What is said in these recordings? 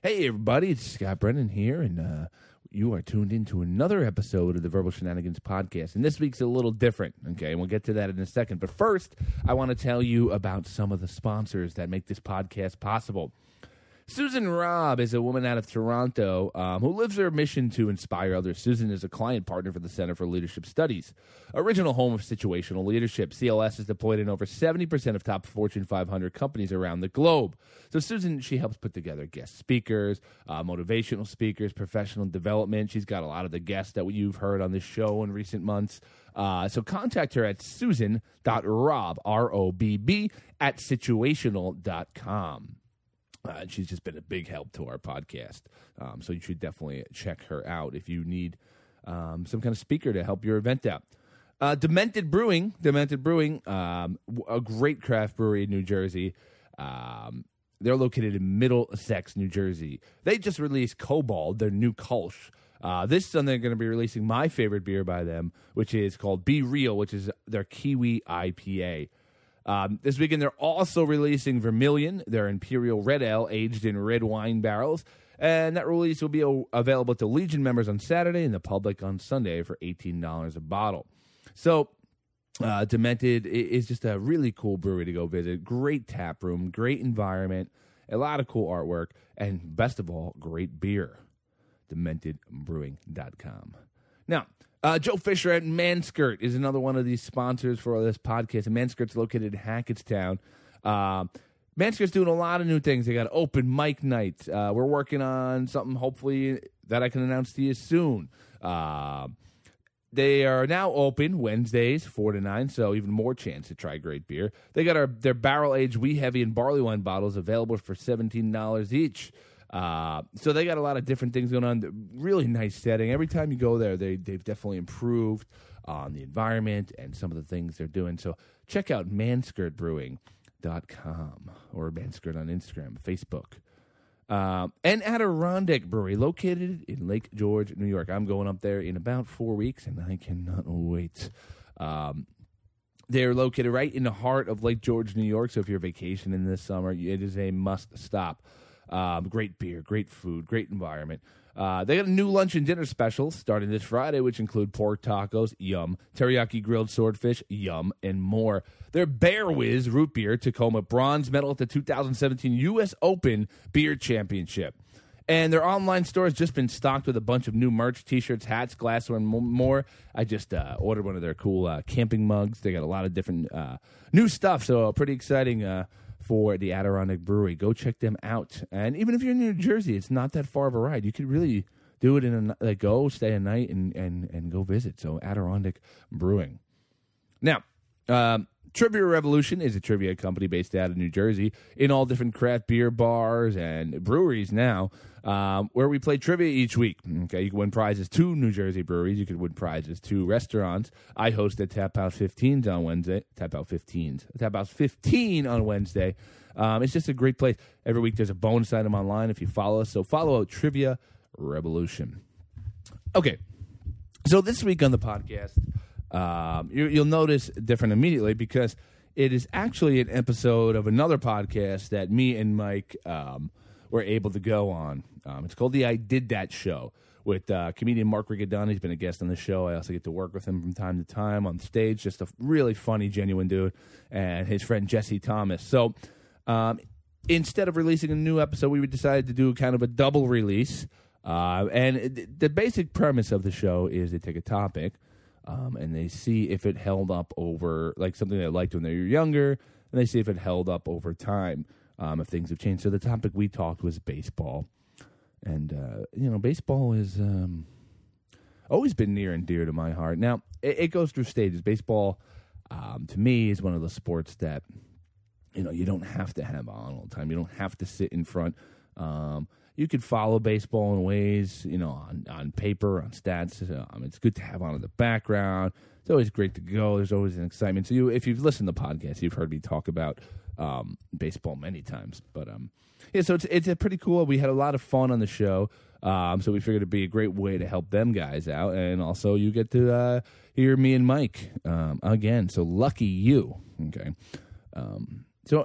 Hey, everybody, it's Scott Brennan here, and you are tuned into another episode of the Verbal Shenanigans podcast. And this week's a little different, okay? And we'll get to that in a second. But first, I want to tell you about some of the sponsors that make this podcast possible. Susan Robb is a woman out of Toronto who lives her mission to inspire others. Susan is a client partner for the Center for Leadership Studies, original home of situational leadership. CLS is deployed in over 70% of top Fortune 500 companies around the globe. So Susan, she helps put together guest speakers, motivational speakers, professional development. She's got a lot of the guests that you've heard on this show in recent months. So contact her at susan.robb, R-O-B-B, at situational.com. And she's just been a big help to our podcast. So you should definitely check her out if you need some kind of speaker to help your event out. Demented Brewing, a great craft brewery in New Jersey. They're located in Middlesex, New Jersey. They just released Kobold, their new Kolsch. This Sunday, they're going to be releasing my favorite beer by them, which is called Be Real, which is their Kiwi IPA. This weekend, they're also releasing Vermilion, their Imperial Red Ale, aged in red wine barrels. And that release will be available to Legion members on Saturday and the public on Sunday for $18 a bottle. So, Demented is just a really cool brewery to go visit. Great tap room, great environment, a lot of cool artwork, and best of all, great beer. DementedBrewing.com. Now, Joe Fisher at Manskirt is another one of these sponsors for this podcast. And Manskirt's located in Hackettstown. Manskirt's doing a lot of new things. They got open mic nights. We're working on something, hopefully, that I can announce to you soon. They are now open Wednesdays, 4 to 9, so even more chance to try great beer. They got their barrel-aged wee heavy and barley wine bottles available for $17 each. So they got a lot of different things going on. Really nice setting. Every time you go there, they've definitely improved on the environment and some of the things they're doing. So check out manskirtbrewing.com or Manskirt on Instagram, Facebook. And Adirondack Brewery, located in Lake George, New York. I'm going up there in about 4 weeks, and I cannot wait. They're located right in the heart of Lake George, New York, so if you're vacationing this summer, it is a must-stop. Great beer, great food, great environment. They got a new lunch and dinner specials starting this Friday, which include pork tacos, yum, teriyaki grilled swordfish, yum, and more. Their Bear Whiz root beer, Tacoma, bronze medal at the 2017 U.S. Open Beer Championship. And their online store has just been stocked with a bunch of new merch, T-shirts, hats, glassware, and more. I just ordered one of their cool camping mugs. They got a lot of different new stuff, so pretty exciting for the Adirondack Brewery. Go check them out. And even if you're in New Jersey, it's not that far of a ride. You could really do it in go stay a night and go visit. So Adirondack Brewing. Now, Trivia Revolution is a trivia company based out of New Jersey in all different craft beer bars and breweries now, where we play trivia each week. Okay, you can win prizes to New Jersey breweries. You can win prizes to restaurants. I host at Tap House 15s on Wednesday. Tap House 15 on Wednesday. It's just a great place. Every week there's a bonus item online if you follow us. So follow Trivia Revolution. Okay, so this week on the podcast, you'll notice different immediately because it is actually an episode of another podcast that me and Mike were able to go on. It's called the I Did That Show with comedian Mark Riccadoni. He's been a guest on the show. I also get to work with him from time to time on stage. Just a really funny, genuine dude. And his friend Jesse Thomas. So instead of releasing a new episode, we decided to do kind of a double release. And the basic premise of the show is they take a topic, and they see if it held up over, like something they liked when they were younger, and they see if it held up over time, if things have changed. So the topic we talked was baseball. And, baseball has always been near and dear to my heart. Now, it goes through stages. Baseball, to me, is one of the sports that, you don't have to have on all the time. You don't have to sit in front. You could follow baseball in ways, on paper, on stats. It's good to have on in the background. It's always great to go. There's always an excitement. So if you've listened to the podcast, you've heard me talk about baseball many times. But so it's pretty cool. We had a lot of fun on the show. So we figured it'd be a great way to help them guys out. And also you get to hear me and Mike again. So lucky you. Okay. So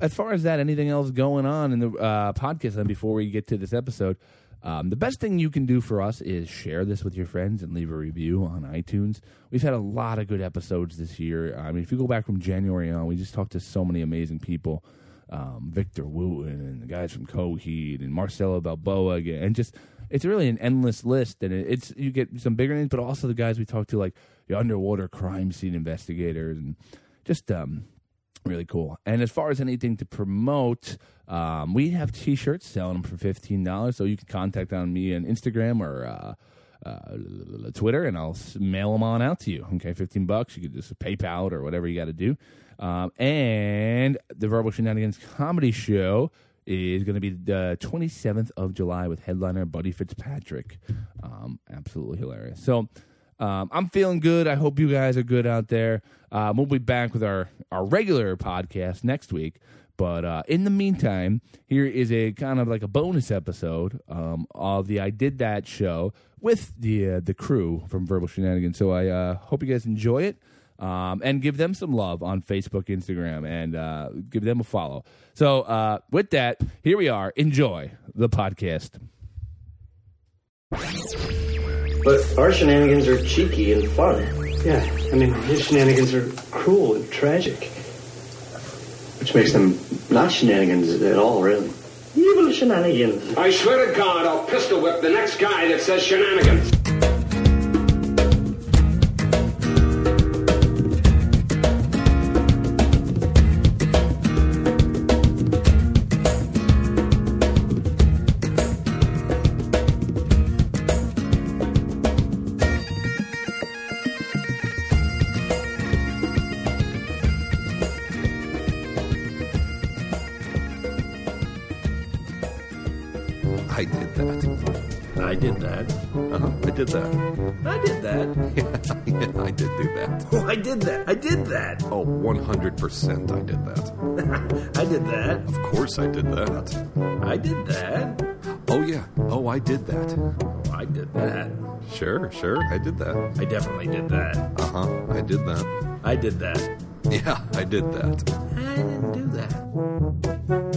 as far as that, anything else going on in the podcast? And before we get to this episode, the best thing you can do for us is share this with your friends and leave a review on iTunes. We've had a lot of good episodes this year. I mean, if you go back from January on, we just talked to so many amazing people. Victor Wooten and the guys from Coheed and Marcelo Balboa again, and just it's really an endless list. And it's you get some bigger names, but also the guys we talked to, like the underwater crime scene investigators, and just really cool. And as far as anything to promote, we have T-shirts, selling them for $15. So you can contact on me on Instagram or Twitter, and I'll mail them on out to you. Okay, $15. You can just PayPal or whatever you got to do. And the Verbal Shenanigans comedy show is going to be the 27th of July with headliner Buddy Fitzpatrick. Absolutely hilarious. So I'm feeling good. I hope you guys are good out there. We'll be back with our regular podcast next week. But in the meantime, here is a kind of like a bonus episode of the I Did That show with the crew from Verbal Shenanigans. So I hope you guys enjoy it. And give them some love on Facebook, Instagram, and give them a follow. So with that, here we are. Enjoy the podcast. But our shenanigans are cheeky and fun. Yeah, I mean, his shenanigans are cruel and tragic. Which makes them not shenanigans at all, really. Evil shenanigans. I swear to God, I'll pistol whip the next guy that says shenanigans. I did that. I did that. I did that. I did that. Yeah, I did do that. Oh, I did that. I did that. Oh, 100% I did that. I did that. Of course I did that. I did that. Oh, yeah. Oh, I did that. Oh, I did that. Sure, I did that. I definitely did that. I did that. I did that. Yeah, I did that. I didn't do that.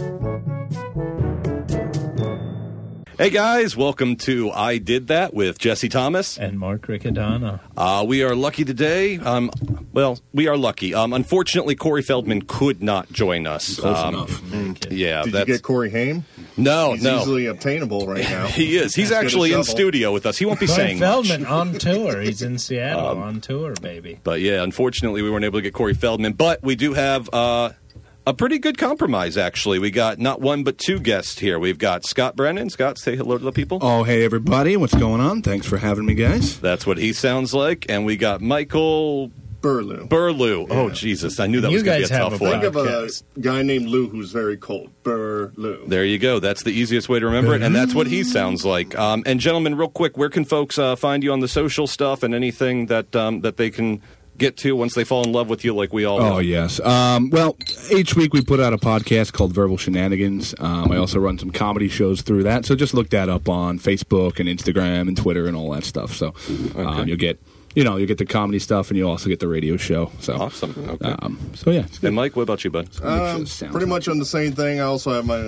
Hey guys, welcome to I Did That with Jesse Thomas. And Mark Riccadonna. We are lucky today. We are lucky. Unfortunately, Corey Feldman could not join us. Close enough. Yeah, Did you get Corey Haim? No, He's no. easily obtainable right now. He is. He's actually in studio with us. He won't be saying Feldman much. on tour. He's in Seattle on tour, baby. But yeah, unfortunately, we weren't able to get Corey Feldman. But we do have a pretty good compromise, actually. We got not one but two guests here. We've got Scott Brennan. Scott, say hello to the people. Oh, hey, everybody. What's going on? Thanks for having me, guys. That's what he sounds like. And we got Michael Burlew. Yeah. Oh, Jesus. I knew that was going to be a tough one. Think of a guy named Lou who's very cold. Burlew. There you go. That's the easiest way to remember it, and that's what he sounds like. And, gentlemen, real quick, where can folks find you on the social stuff and anything that that they can get to once they fall in love with you like we all do? Oh, yes. Well, each week we put out a podcast called Verbal Shenanigans. I also run some comedy shows through that, so just look that up on Facebook and Instagram and Twitter and all that stuff. So you'll get... you get the comedy stuff, and you also get the radio show. So awesome. Okay. So yeah. And Mike, what about you, bud? Pretty much on the same thing. I also have my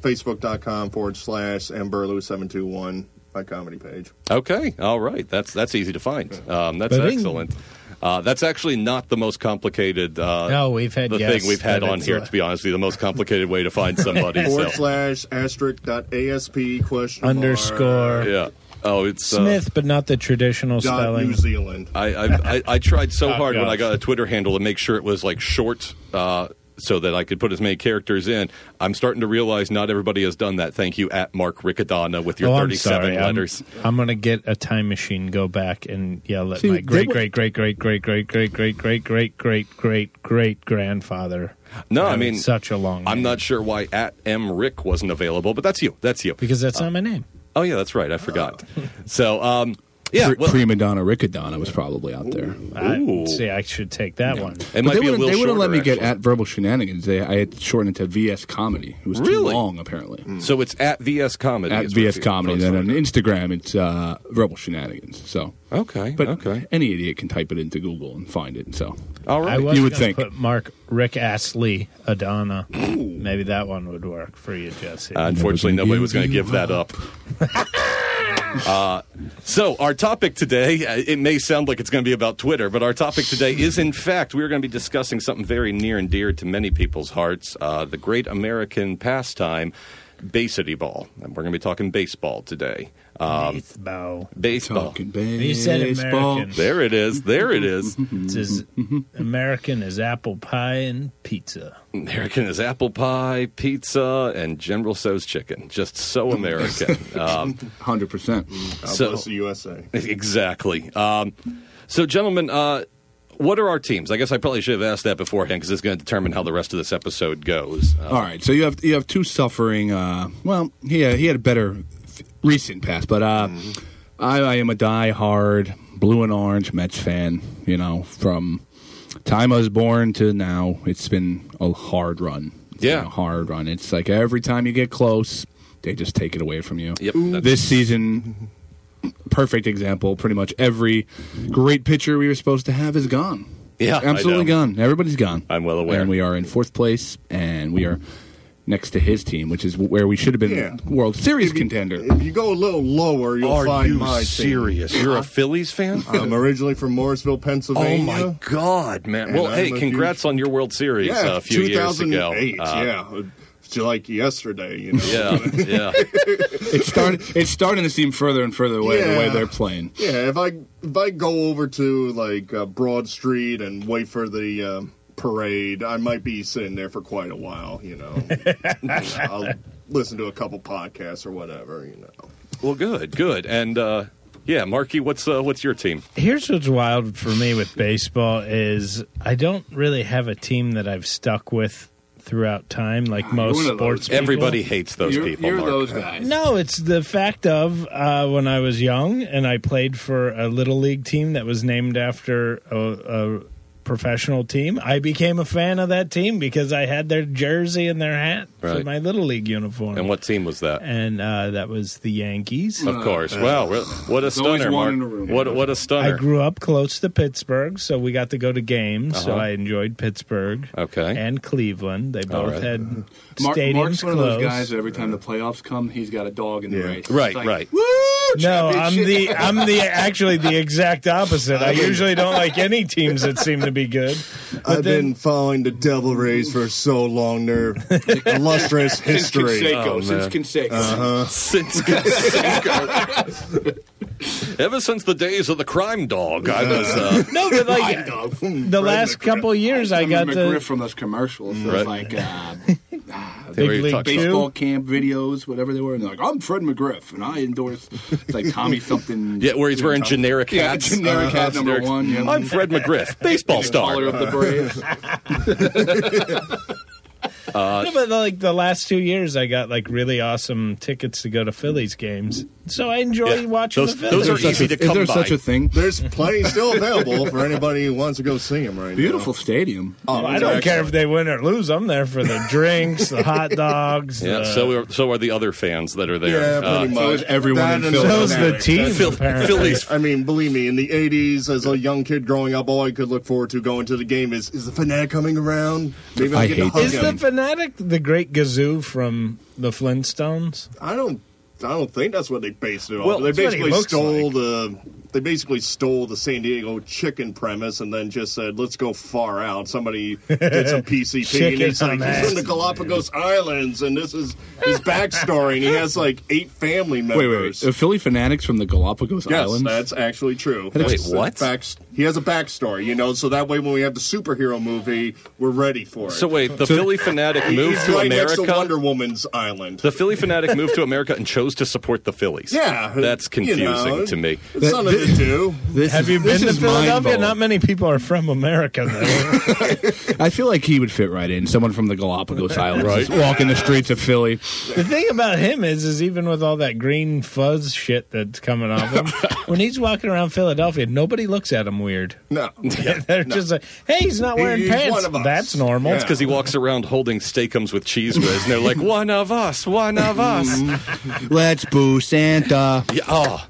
Facebook.com/mburlew721, my comedy page. Okay. All right. That's easy to find. That's excellent. That's actually not the most complicated. No, we've had the thing we've had on here. To be honest with you, the most complicated way to find somebody. /**.asp ? Underscore. Yeah. Oh, it's Smith, but not the traditional spelling. New Zealand. I tried so hard when gosh. I got a Twitter handle to make sure it was like short, so that I could put as many characters in. I'm starting to realize not everybody has done that. Thank you, at Mark Riccadonna, with your 37 letters. I'm going to get a time machine, go back and yell at my great grandfather. No, I mean such a long name. I'm not sure why at M Rick wasn't available, but that's you. That's you. Because that's not my name. Oh yeah, that's right. I forgot. So yeah, Prima Donna Riccadonna was probably out there. See, I should take that one. It might be a little they wouldn't let me shorter, get at Verbal Shenanigans. I had to shorten it to VS Comedy. It was too Really? long, apparently. So it's at VS Comedy. At is VS what Comedy. folks Then are. on Instagram, it's Verbal Shenanigans. So, Okay. but okay. any idiot can type it into Google and find it. So All right. I was You would gonna think. put Rick Astley, Adana. Maybe that one would work for you, Jesse. Unfortunately, nobody was going to give that up. So our topic today, it may sound like it's going to be about Twitter, but our topic today is, in fact, we're going to be discussing something very near and dear to many people's hearts, the great American pastime, baseball ball. And we're going to be talking baseball today. Baseball. Talking baseball. You said American. There it is. There it is. It's as American as apple pie and pizza. American is apple pie, pizza, and General Tso's chicken. Just so American. 100%. God So- bless the USA. Exactly. So, gentlemen, what are our teams? I guess I probably should have asked that beforehand because it's going to determine how the rest of this episode goes. All right, so you have two suffering. He had a better recent past, but I am a die-hard blue and orange Mets fan. You know, from time I was born to now, it's been a hard run. It's been a hard run. It's like every time you get close, they just take it away from you. Yep. This season, perfect example. Pretty much every great pitcher we were supposed to have is gone. Yeah, absolutely I know. gone. Everybody's gone. I'm well aware. And we are in fourth place, and we are next to his team, which is where we should have been. Yeah. World Series contender. If you go a little lower, you'll Are find you my serious? team. You're a Phillies fan? I'm originally from Morrisville, Oh, Pennsylvania. my God, man. And well, I'm hey, a congrats on your World Series Yeah, a few years ago. 2008, yeah. It's like yesterday, you know. Yeah. It's starting to seem further and further away the way they're playing. Yeah, if I go over to like Broad Street and wait for the parade, I might be sitting there for quite a while. You know, I'll listen to a couple podcasts or whatever. You know. Well, good. And yeah, Marky, what's your team? Here's what's wild for me with baseball is I don't really have a team that I've stuck with throughout time like most one of those. sports people. Everybody hates those people. You're Mark. those guys. No, it's the fact of when I was young and I played for a little league team that was named after a professional team. I became a fan of that team because I had their jersey and their hat for Right. my little league uniform. And what team was that? And that was the Yankees. Of course. Wow, what a always stunner, one Mark. in a room. What a I stunner. grew up close to Pittsburgh, so we got to go to games. So I enjoyed Pittsburgh Okay. and Cleveland. They both right. had Mark's stadiums one of close. those guys that every time the playoffs come, he's got a dog in the race. Right, It's like, right. Woo! No, I'm championship. actually the exact opposite. I usually don't like any teams that seem to be good. I've been following the Devil Rays for so long. Their illustrious history. Since Canseco. Since ever since the days of the crime dog, I was. No, but like the last couple of years, I got McGriff to from those commercials. Those Right. like They were Big League talking- baseball camp videos, whatever they were. And they're like, I'm Fred McGriff, and I endorse. It's like Tommy something. Yeah, where he's wearing generic Yeah, hats. generic hat number generic- one. Yeah. I'm Fred McGriff, baseball star. Collar of the Braves. No, but like the last 2 years, I got like really awesome tickets to go to Phillies games. So I enjoy Yeah. watching Those- the Phillies. those are easy to Is come there by. such a thing? There's plenty still available for anybody who wants to go see them right Beautiful now. stadium. Oh, I don't care if they win or lose. I'm there for the drinks, the hot dogs. Yeah, so are the other fans that are there. Yeah, pretty much. so is everyone That in and Philly. so's the Philly. team. Phil- apparently. Phillies. I mean, believe me, in the 80s, as a young kid growing up, all I could look forward to going to the game is the Fanatic coming around? Maybe I I'll get to hate hug Is him. the Fanatic the Great Gazoo from the Flintstones? I don't think that's what they based it on. Well, they that's what he basically looks stole the San Diego chicken premise and then just said, let's go far out. Somebody did some PCP and Chicken he's like, on he's that. from the Galapagos Islands and this is his backstory and he has like 8 family Wait. members. The Philly Fanatics from the Galapagos Yes, Islands? that's actually true. Wait, That's the what? He has a backstory, so that way when we have the superhero movie, we're ready for it. So wait, the Philly Fanatic moved He's to right next to America. Wonder Woman's island. The Philly Fanatic moved to America and chose to support the Phillies. Yeah, that's confusing to me. It's something to do. Have you been to Philadelphia? Not many people are from America there. I feel like he would fit right in. Someone from the Galapagos Islands. Right. Just walking the streets of Philly. The thing about him is even with all that green fuzz shit that's coming off him, when he's walking around Philadelphia, nobody looks at him weird. No. They're just like, hey, he's not wearing He's pants. one of us. That's normal. That's because he walks around holding Steakums with cheese whiz, and they're like, one of us, one of us. Let's boo Santa. Yeah, oh,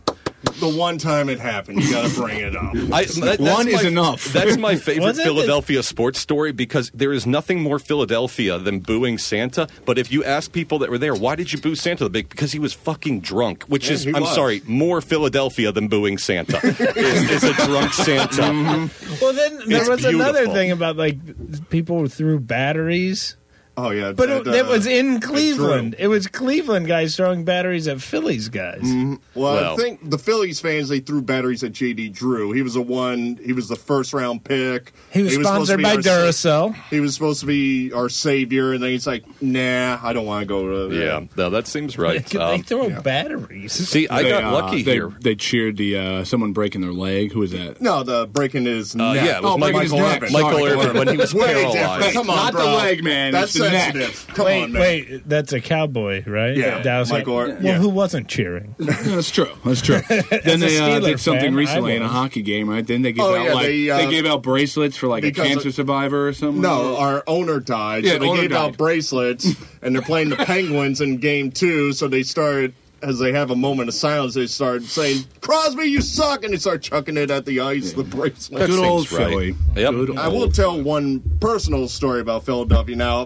The one time it happened, you got to bring it up. One is enough. That's my favorite Was it? Philadelphia sports story because there is nothing more Philadelphia than booing Santa. But if you ask people that were there, why did you boo Santa? Because he was fucking drunk, which is, he I'm was. sorry, more Philadelphia than booing Santa. is a drunk Santa. Well, then there It's was another beautiful. thing about like people threw batteries. Oh, yeah. But it was in Cleveland. Drew. It was Cleveland guys throwing batteries at Phillies guys. Well, I think the Phillies fans, they threw batteries at J.D. Drew. He was the first-round pick. He was supposed to sponsored be by our Duracell. He was supposed to be our savior, and then he's like, nah, I don't want to go to Yeah, no, that seems right. They throw batteries. See, I got lucky they, here. They cheered the someone breaking their leg. Who was that? No, the breaking his neck. Yeah, it was breaking his neck. Irvin. Michael Irvin when he was Way paralyzed. different. Come on, Not bro. the leg, man. That's It's the neck. sensitive. Come on, man. Wait, that's a cowboy, right? Yeah, Dallas. Michael Well, Irvin, yeah. who wasn't cheering? Yeah, that's true. That's true. Then As a they Steeler did something fan, recently I in a was. hockey game, right? Then they gave Oh, out yeah, like they gave out bracelets for like a because cancer survivor or something. No, our owner died, Yeah, so they owner gave out died. bracelets, and they're playing the Penguins in Game 2, so they started, as they have a moment of silence, they start saying, Crosby, you suck, and they start chucking it at the ice, the bracelet. That Good seems old right. Philly. Yep. Good I will tell one personal story about Philadelphia. Now,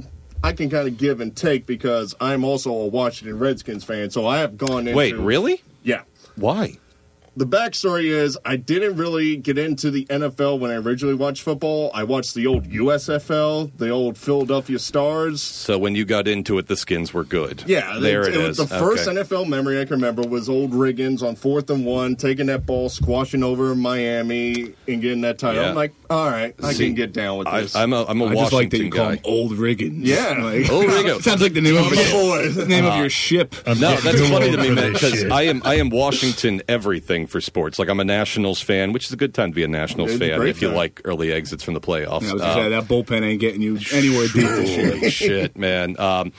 I can kind of give and take because I'm also a Washington Redskins fan, so I have gone into... Wait, really? Yeah. Why? The backstory is I didn't really get into the NFL when I originally watched football. I watched the old USFL, the old Philadelphia Stars. So when you got into it, the Skins were good. Yeah, there it was is. the first Okay. NFL memory I can remember was old Riggins on 4th and 1, taking that ball, squashing over Miami, and getting that title. Yeah. I'm like, all right, I See, can get down with this. I'm a I just Washington like that you call guy. him Old Riggins. Yeah. Like, Old Riggo. sounds like the name of boy. the name of your ship. No, that's too funny old to me, for man, this because shit. I am Washington everything for sports. Like I'm a Nationals fan, which is a good time to be a Nationals It's a fan great if you time. like early exits from the playoffs. I was gonna say that bullpen ain't getting you anywhere deep this year. Holy shit, man.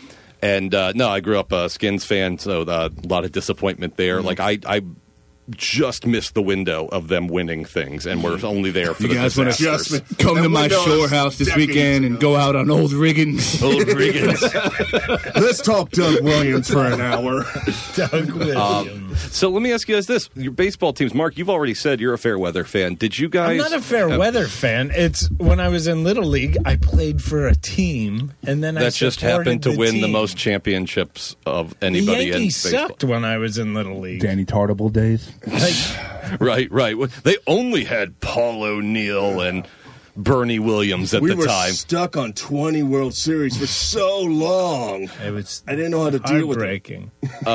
No, I grew up a Skins fan, so a lot of disappointment there. Like I just missed the window of them winning things, and we're only there for You the guys want disasters. to come to That my window is shore house this decades weekend and ago. go out on Old Riggins? Old Riggins. Let's talk Doug Williams for an hour. Doug Williams. So let me ask you guys this: your baseball teams, Mark. You've already said you're a fair weather fan. Did you guys? I'm not a fair weather fan. It's when I was in Little League, I played for a team, and then I that just supported happened to the win the team. most championships of The anybody in Yankees baseball. sucked when I was in Little League. Danny Tartable days. Like, Right. They only had Paul O'Neill and Bernie Williams at We the were time. stuck on 20 World Series for so long. it was I didn't know how to deal with it. heartbreaking.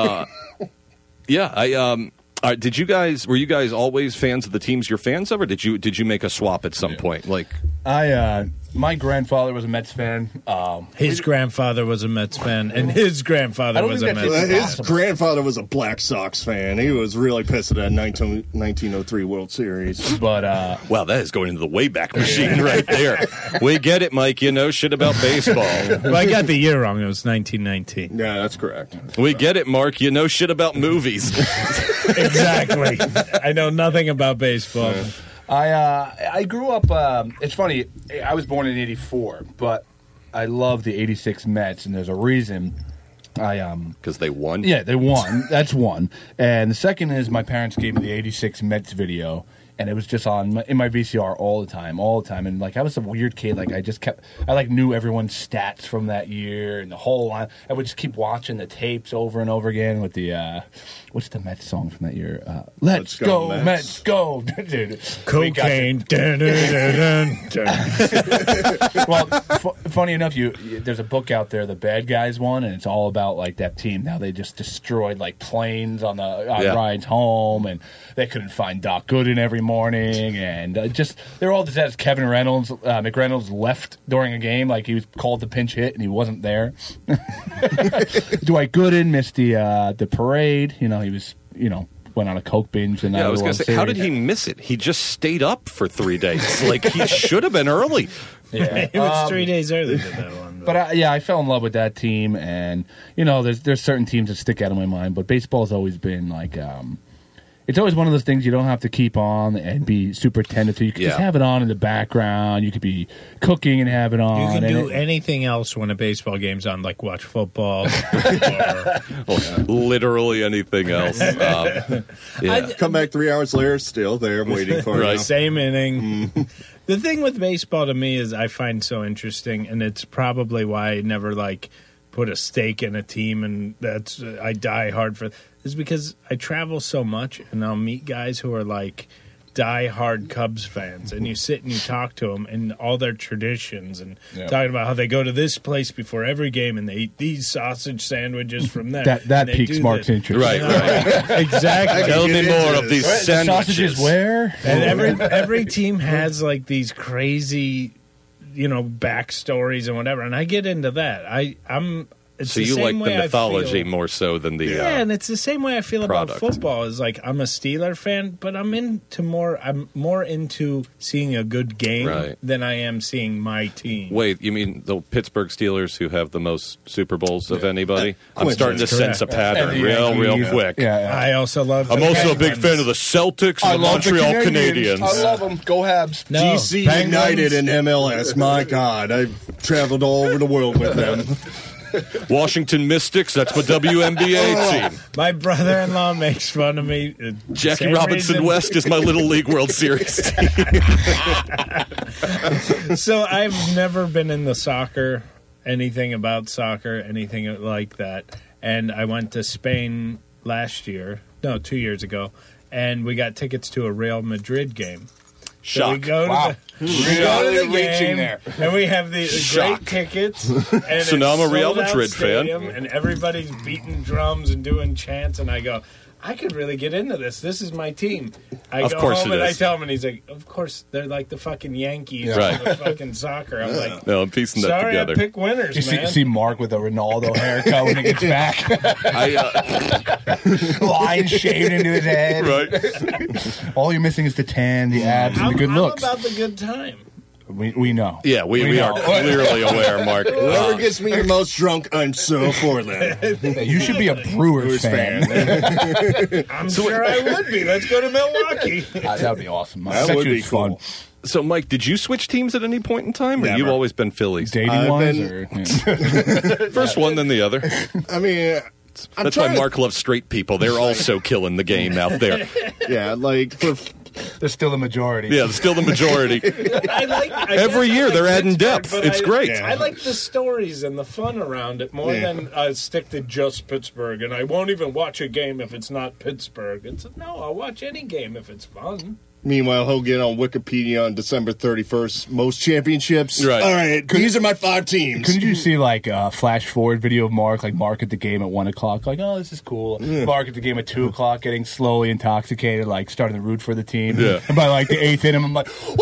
Yeah, were you guys always fans of the teams you're fans of, or did you make a swap at some point? Like, My grandfather was a Mets fan. His grandfather was a Mets fan, and his grandfather I don't was a think Mets that's fan. His grandfather was a Black Sox fan. He was really pissed at that 1903 World Series. But wow, that is going into the Wayback Machine right there. We get it, Mike. You know shit about baseball. Well, I got the year wrong. It was 1919. Yeah, that's correct. We get it, Mark. You know shit about movies. Exactly. I know nothing about baseball. I grew up. It's funny. I was born in '84, but I love the '86 Mets, and there's a reason. Because they won. Yeah, they won. That's one. And the second is my parents gave me the '86 Mets video, and it was just in my VCR all the time. And like I was a weird kid. Like I knew everyone's stats from that year and the whole line. I would just keep watching the tapes over and over again with the what's the Mets song from that year? Let's go Mets. Mets, go, dude. Cocaine. Dun, dun, dun, dun. Well, funny enough, there's a book out there, the Bad Guys one, and it's all about like that team. Now they just destroyed like planes on rides home, and they couldn't find Doc Gooden every morning, and they're all just as Kevin Reynolds, McReynolds left during a game, like he was called to pinch hit and he wasn't there. Dwight Gooden missed the parade. He was went on a coke binge the night. Yeah, I of was the going World to say, how Series. did he miss it? He just stayed up for 3 days. Like, he should have been early. Yeah. It was 3 days earlier than that one. But I fell in love with that team, and there's certain teams that stick out in my mind. But baseball's always been like, it's always one of those things you don't have to keep on and be super attentive to. You can just have it on in the background. You could be cooking and have it on. You can do anything else when a baseball game's on, like watch football. Literally anything else. Come back 3 hours later, still there, waiting for you. Same inning. The thing with baseball to me is I find so interesting, and it's probably why I never put a stake in a team, and that's I die hard for, is because I travel so much, and I'll meet guys who are die-hard Cubs fans, and you sit and you talk to them and all their traditions, and talking about how they go to this place before every game and they eat these sausage sandwiches from there. That piques Mark's interest. Right. Exactly. Tell me more of these sandwiches. The sausages where? And every team has these crazy, backstories and whatever, and I get into that. It's so the you same like way the mythology I feel. more so than the and it's the same way I feel product. about football. Is I'm a Steeler fan, but I'm more into seeing a good game than I am seeing my team. Wait, you mean the Pittsburgh Steelers, who have the most Super Bowls of anybody? I'm starting to sense a pattern real quick. I also love. I'm also a big fan of the Celtics and the Montreal Canadiens. I love them. Go Habs. No, DC United and MLS. My God, I've traveled all over the world with them. Washington Mystics, that's my WNBA team. My brother-in-law makes fun of me. Jackie Robinson West is my Little League World Series team. So I've never been in the anything about soccer, anything like that. And I went to Spain 2 years ago, and we got tickets to a Real Madrid game. So we go to the game, there. and we have the great tickets. And So now I'm a Real sold-out Madrid fan. stadium, and everybody's beating drums and doing chants, and I go, I could really get into this. This is my team. I Of go course home it and I is. tell him, and he's like, of course, they're like the fucking Yankees Right. of fucking soccer. I'm like, No, I'm piecing that sorry, together. I pick winners, You man. see Mark with a Ronaldo haircut when he gets back. Line shaved into his head. Right. All you're missing is the tan, the abs, and the good looks. I'm about the good time. We know. Yeah, we are clearly aware, Mark. Whoever gets me the most drunk, I'm so for them. You should be a Brewers fan. I'm sure I would be. Let's go to Milwaukee. That would be awesome. That would be fun. cool. So, Mike, did you switch teams at any point in time, or Never. you've always been Phillies? Dating I've ones? been- First one, then the other. I mean, That's why Mark loves straight people. They're also killing the game out there. Yeah, They're still the majority. Yeah, still the majority. I Every guess I year like they're adding Pittsburgh, depth. but It's great. I like the stories and the fun around it more than stick to just Pittsburgh. And I won't even watch a game if it's not Pittsburgh. I'll watch any game if it's fun. Meanwhile, he'll get on Wikipedia on December 31st. Most championships. Right. All right, these are my 5 teams. Couldn't you see a flash forward video of Mark at the game at 1 o'clock? Oh, this is cool. Mark at the game at 2 o'clock, getting slowly intoxicated, starting to root for the team. Yeah. And by the 8th inning, I'm like, woo!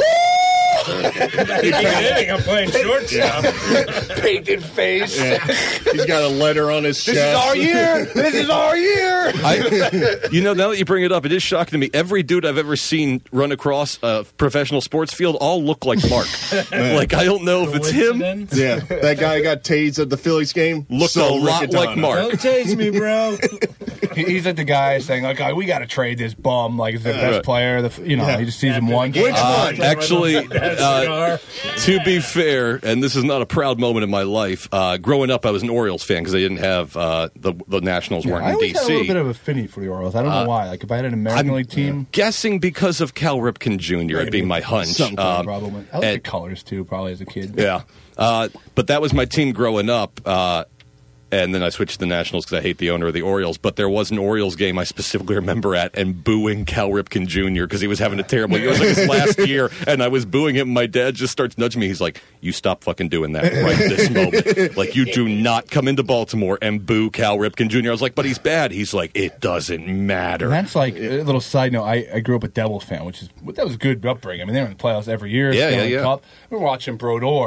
I'm playing shortstop. Painted face. Yeah. He's got a letter on his chest. This is our year. This is our year. Now that you bring it up, it is shocking to me. Every dude I've ever seen run across a professional sports field all look like Mark. I don't know if it's him. Coincidence? Yeah, that guy got tased at the Phillies game. Looked So a lot Riccatano. like Mark. Don't tase me, bro. He's like the guy saying, we got to trade this bum. He's the best Right. player. He just sees him one game. Which one? Actually, Cigar. to be fair, and this is not a proud moment in my life, growing up I was an Orioles fan because they didn't have the Nationals weren't I in always had a little D.C. bit of affinity for the Orioles. I don't know why. If I had an American League team, Guessing because of Cal Ripken Jr. It'd be my hunch. some kind of problem with I like the and- colors too, probably as a kid. Yeah. But that was my team growing up. And then I switched to the Nationals because I hate the owner of the Orioles. But there was an Orioles game I specifically remember and booing Cal Ripken Jr. because he was having a terrible year. It was his last year, and I was booing him. My dad just starts nudging me. He's like, you stop fucking doing that right this moment. You do not come into Baltimore and boo Cal Ripken Jr. I was like, but he's bad. He's like, it doesn't matter. And that's a little side note. I grew up a Devils fan, that was a good upbringing. They were in the playoffs every year. Yeah, Stanley yeah. Cup. We were watching Brodeur.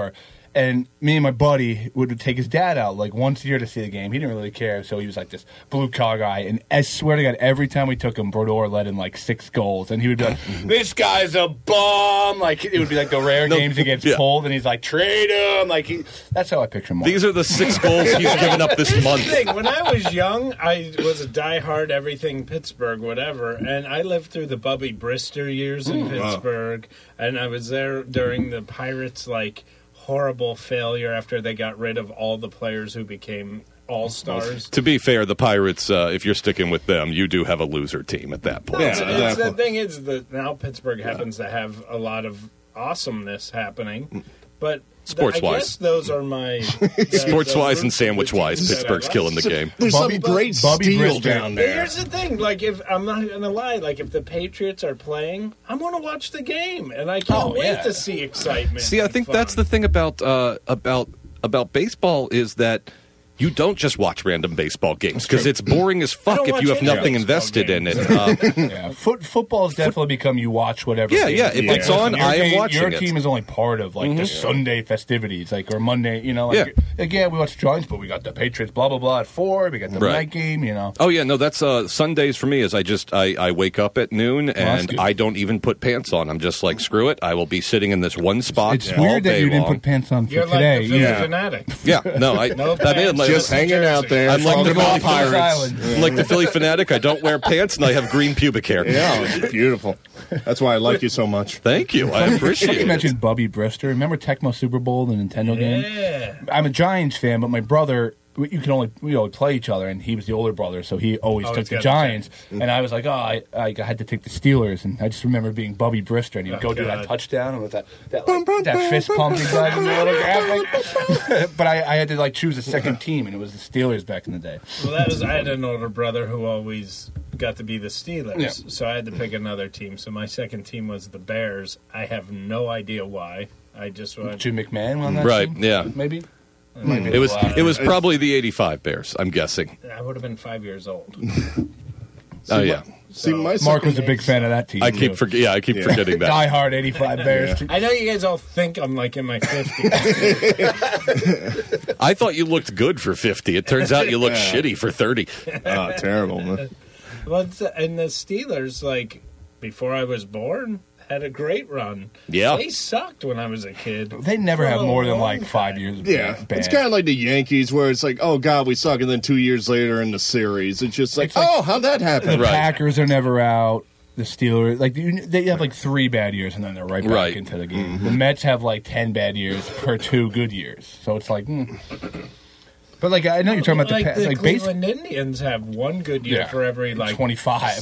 And me and my buddy would take his dad out like once a year to see the game. He didn't really care, so he was like this blue collar guy. And I swear to God, every time we took him, Brodeur led in like 6 goals, and he would be like, "This guy's a bum." Like it would be like the rare games he gets pulled, and he's like, "Trade him." Like that's how I picture him. These are the 6 goals he's given up this month. When I was young, I was a diehard everything Pittsburgh, whatever, and I lived through the Bubby Brister years in Pittsburgh, and I was there during the Pirates like horrible failure after they got rid of all the players who became all-stars. To be fair, the Pirates, if you're sticking with them, you do have a loser team at that point. It's the thing is that now Pittsburgh happens to have a lot of awesomeness happening, but sports-wise, I guess those are my sports-wise and sandwich-wise. Pittsburgh's killing the game. There's some great steel down there. Here's the thing: like, if I'm not going to lie, like if the Patriots are playing, I'm going to watch the game, and I can't wait to see excitement. See, I think that's the thing about baseball is that you don't just watch random baseball games because it's boring as fuck if you have nothing invested in it. Football's definitely become you watch whatever. Yeah, if it's on, I am watching it. Your team is only part of like the Sunday festivities, like or Monday. You know, like we watch the Giants, but we got the Patriots, blah blah blah at 4. We got the night game. You know. Oh yeah, no, that's Sundays for me. Is I wake up at noon and I don't even put pants on. I'm just like screw it. I will be sitting in this one spot. It's weird that you didn't put pants on for today. You're like the Philly fanatic. Yeah, no, I just hanging out there. I'm like the Philly Pirates. I'm like the Philly fanatic. I don't wear pants and I have green pubic hair. Yeah, it's beautiful. That's why I like you so much. Thank you. I appreciate it. You mentioned Bubby Brister. Remember Tecmo Super Bowl, the Nintendo game? I'm a Giants fan, but my brother, we always play each other, and he was the older brother, so he always took the Giants. And I was like, I had to take the Steelers, and I just remember being Bubby Brister, and he would go do that touchdown and with that fist pumping guy in the middle of But I had to like choose a second team, and it was the Steelers back in the day. Well, I had an older brother who always got to be the Steelers, so I had to pick another team. So my second team was the Bears. I have no idea why. I just went Jim McMahon on that right? team? Yeah, maybe. It was probably the '85 Bears. I'm guessing. I would have been 5 years old. Oh yeah. Mark was a big fan of that team. I keep forgetting that. Die Hard '85 Bears. I know you guys all think I'm like in my 50s. I thought you looked good for 50. It turns out you look shitty for 30. Oh, terrible, man. Well, and the Steelers, like before I was born, had a great run. Yeah. They sucked when I was a kid. They never have more than like 5 years. Bad. It's kind of like the Yankees, where it's like, oh god, we suck, and then 2 years later in the series, it's just like, oh, how'd that happen? The Packers are never out. The Steelers, like they have like 3 bad years, and then they're right back into the game. Mm-hmm. The Mets have like 10 bad years per 2 good years, so it's like. But like I know you're talking about the Cleveland Indians have 1 good year for every like 25,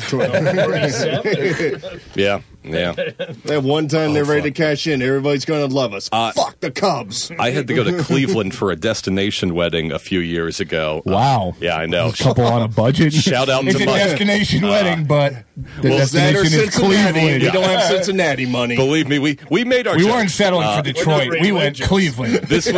47. Yeah. That one time they're ready to cash in, everybody's going to love us. Fuck the Cubs. I had to go to Cleveland for a destination wedding a few years ago. Wow. Yeah, I know. A couple on a budget. Shout out it's to a Mike. Destination wedding, but the destination is Cleveland. You don't have Cincinnati money. Believe me, we made our. We weren't settling for Detroit. We went Cleveland. This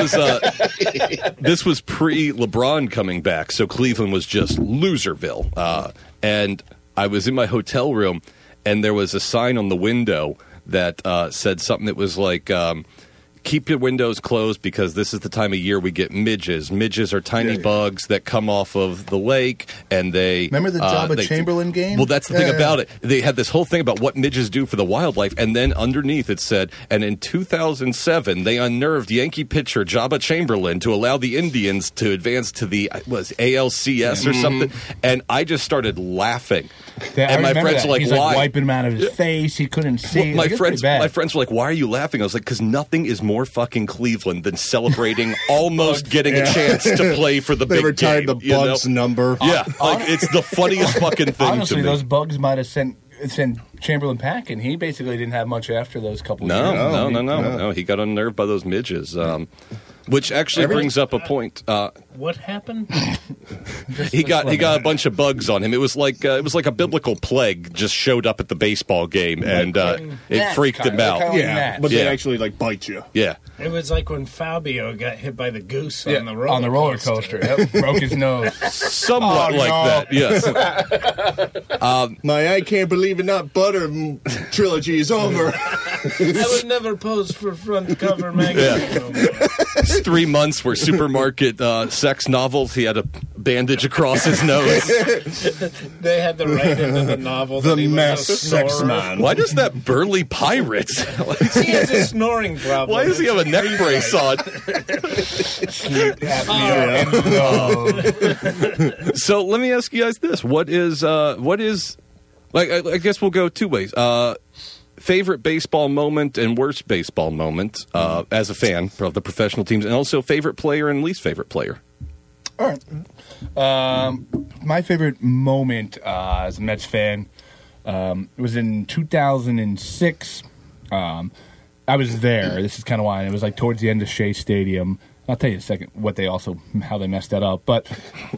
was pre LeBron coming back, so Cleveland was just Loserville. And I was in my hotel room, and there was a sign on the window that said something that was like, keep your windows closed because this is the time of year we get midges. Midges are tiny bugs that come off of the lake, and they... Remember the Jabba Chamberlain game? Well, that's the thing about it. They had this whole thing about what midges do for the wildlife, and then underneath it said, and in 2007, they unnerved Yankee pitcher Jabba Chamberlain to allow the Indians to advance to the ALCS or something, and I just started laughing. And my friends were like, he's why? Like wiping him out of his face. He couldn't see. Well, my friends were like, why are you laughing? I was like, because nothing is more fucking Cleveland than celebrating almost getting a chance to play for the big game. They retired the Bugs number. Yeah, like it's the funniest fucking thing honestly, to me. Those Bugs might have sent Chamberlain packing. He basically didn't have much after those couple years. No. He got unnerved by those midges. Which actually brings up a point. What happened? He got a bunch of bugs on him. It was like a biblical plague just showed up at the baseball game, and it freaked him out. But they actually like bite you. Yeah. It was like when Fabio got hit by the goose on the roller coaster. Yep, broke his nose. Somewhat that. Yes. My I Can't Believe It Not Butter trilogy is over. I would never pose for front cover magazine. It's 3 months where supermarket sex novels. He had a bandage across his nose. They had to write into the novel. The that he was Masked a Sex snorer. Man. Why does that burly pirate? He has a snoring problem. Why does he have a neck brace on? So let me ask you guys this: what is like? I guess we'll go 2 ways. Favorite baseball moment and worst baseball moment as a fan of the professional teams, and also favorite player and least favorite player. All right. My favorite moment as a Mets fan was in 2006. I was there. This is kind of why. It was like towards the end of Shea Stadium. I'll tell you in a second how they messed that up. But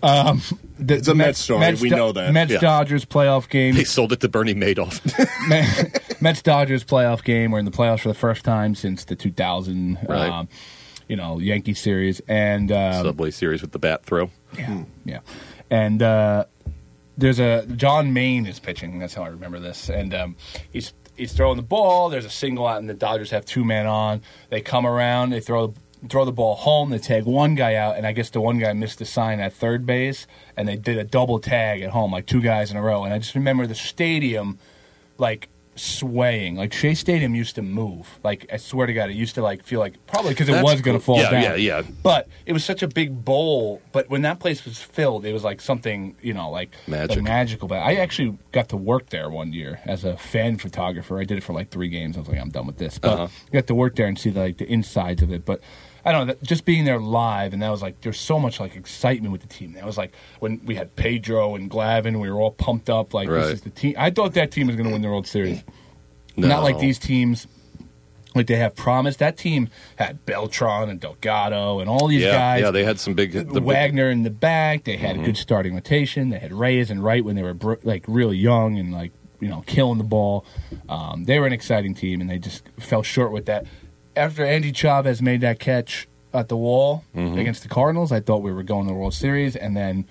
it's a Mets story. We know that. Mets-Dodgers playoff game. They sold it to Bernie Madoff. Mets-Dodgers playoff game. We're in the playoffs for the first time since the 2000 Right. Yankee series. And Subway Series with the bat throw. Yeah. And there's John Maine is pitching. That's how I remember this. And he's throwing the ball. There's a single out, and the Dodgers have 2 men on. They come around. They throw the ball home. They tag one guy out, and I guess the one guy missed the sign at third base, and they did a double tag at home, like 2 guys in a row. And I just remember the stadium, like, swaying. Like, Shea Stadium used to move. Like, I swear to God, it used to, like, feel like, probably because it was going to fall down. Yeah. But it was such a big bowl. But when that place was filled, it was like something, like magical. But I actually got to work there one year as a fan photographer. I did it for like 3 games. I was like, I'm done with this. But I got to work there and see the insides of it. But I don't know, just being there live, and that was like, there's so much like excitement with the team. That was like when we had Pedro and Glavine, we were all pumped up. Like, This is the team. I thought that team was going to win the World Series. No. Not like these teams, like they have promise. That team had Beltran and Delgado and all these guys. Yeah, they had some big... Wagner in the back. They had a good starting rotation. They had Reyes and Wright when they were like really young and like, killing the ball. They were an exciting team, and they just fell short with that. After Andy Chavez made that catch at the wall against the Cardinals, I thought we were going to the World Series, and then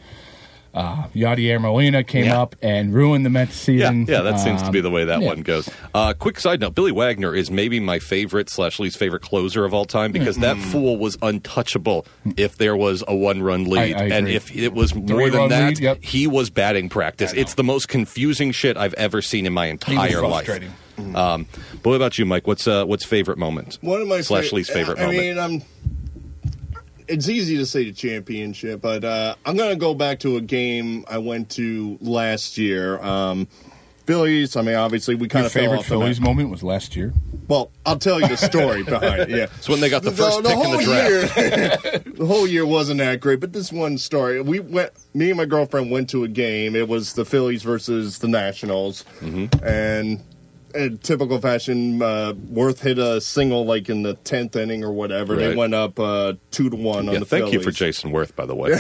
Yadier Molina came up and ruined the Mets season. Yeah, that seems to be the way that one goes. Quick side note, Billy Wagner is maybe my favorite / least favorite closer of all time, because that fool was untouchable if there was a 1-run lead. And if it was more than that, he was batting practice. It's the most confusing shit I've ever seen in my entire life. But what about you, Mike? What's favorite moment? One of my / least favorite moment? I mean, it's easy to say the championship, but I'm going to go back to a game I went to last year. Phillies, I mean, obviously, we kind of fell off. Your favorite Phillies moment was last year? Well, I'll tell you the story behind it, yeah. It's when they got the first pick in the draft. The whole year wasn't that great, but this one story. Me and my girlfriend went to a game. It was the Phillies versus the Nationals, and in typical fashion, Worth hit a single like in the 10th inning or whatever. Right. They went up 2-1 on the Phillies. Thank you for Jason Worth, by the way.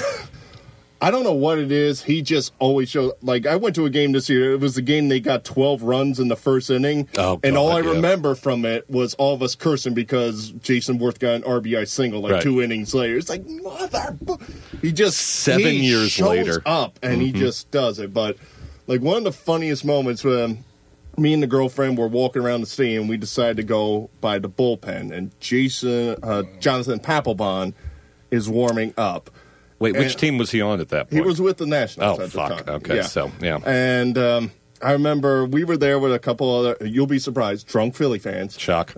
I don't know what it is. He just always shows. Like, I went to a game this year. It was the game they got 12 runs in the first inning. And all I remember from it was all of us cursing because Jason Worth got an RBI single 2 innings later. It's like, mother. He just 7 years shows later up and he just does it. But like one of the funniest moments when me and the girlfriend were walking around the stadium, we decided to go by the bullpen, and Jonathan Papelbon is warming up. Wait, which team was he on at that point? He was with the Nationals at the fuck. time. Okay, yeah. And I remember we were there with a couple other, you'll be surprised, drunk Philly fans. Shock.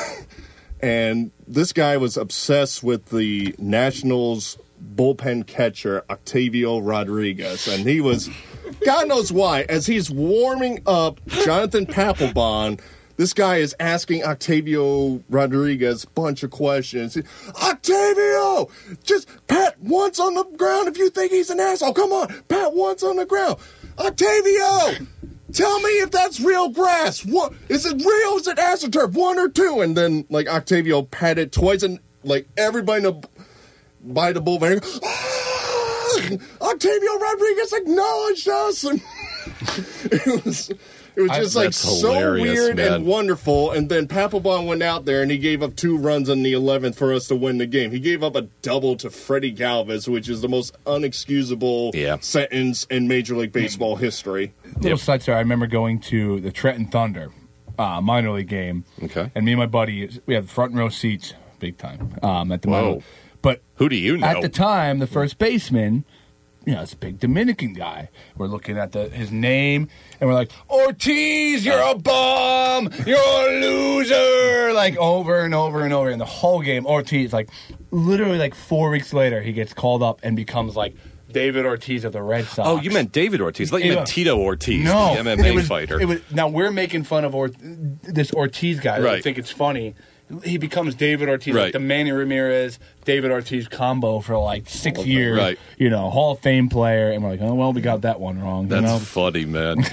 And this guy was obsessed with the Nationals bullpen catcher, Octavio Rodriguez. And he was, God knows why, as he's warming up Jonathan Papelbon, this guy is asking Octavio Rodriguez a bunch of questions. Octavio! Just pat once on the ground if you think he's an asshole. Come on, pat once on the ground. Octavio! Tell me if that's real grass. What is it real? Is it AstroTurf? 1 or 2? And then, like, Octavio patted twice, and, like, everybody by the bullpen, Octavio Rodriguez acknowledged us. And It was just like That's so hilarious, weird man. and wonderful. And then Papelbon went out there and he gave up 2 runs on the 11th for us to win the game. He gave up a double to Freddie Galvis, which is the most unexcusable sentence in Major League Baseball history. Little side story. I remember going to the Trenton Thunder minor league game. Okay. And me and my buddy, we had front row seats, big time, at the minor Whoa. league. But who do you know? At the time, the first baseman, this big Dominican guy. We're looking at his name, and we're like, Ortiz, you're a bum! You're a loser! Like, over and over and over. And the whole game, Ortiz, literally 4 weeks later, he gets called up and becomes, David Ortiz of the Red Sox. Oh, you meant David Ortiz. I thought you meant Tito Ortiz, no, the MMA fighter. Now, we're making fun of this Ortiz guy. Right. I think it's funny. He becomes David Ortiz, Right. like the Manny Ramirez, David Ortiz combo for 6 years. Right. Hall of Fame player. And we're like, oh, well, we got that one wrong. That's funny, man.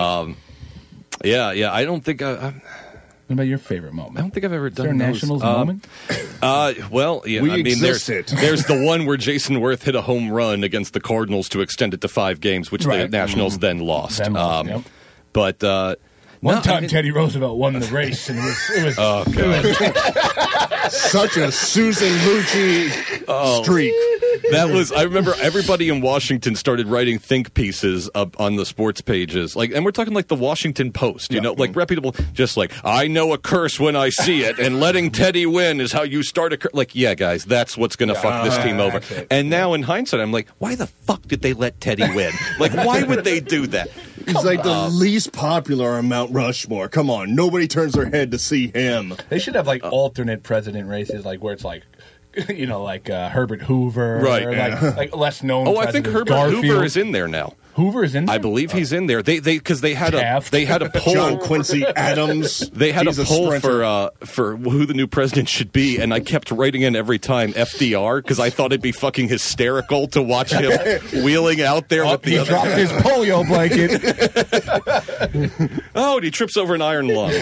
Yeah. I don't think What about your favorite moment? I don't think I've ever done Is there a those. Nationals moment? Well, yeah, We there's existed. the one where Jason Worth hit a home run against the Cardinals to extend it to 5 games, which the Right. Nationals then lost. Yep. But One time, Teddy Roosevelt won the race, and it was oh god, Such a Susan Lucci streak. that was. I remember everybody in Washington started writing think pieces up on the sports pages, and we're talking the Washington Post, reputable. Just I know a curse when I see it, and letting Teddy win is how you start a curse. Yeah, guys, that's what's going to fuck this team over. And now in hindsight, I'm like, why the fuck did they let Teddy win? Why would they do that? He's the least popular on Mount Rushmore. Come on, nobody turns their head to see him. They should have alternate president races, where it's Herbert Hoover, Right. or less known. Oh, I think presidents. Herbert Garfield. Hoover is in there now. Hoover is in there? I believe he's in there. They had Taft. a poll. John Quincy Adams. They had He's a poll sprinter. for who the new president should be, and I kept writing in every time FDR because I thought it'd be fucking hysterical to watch him wheeling out there with the He other. dropped his polio blanket. Oh, and he trips over an iron lung.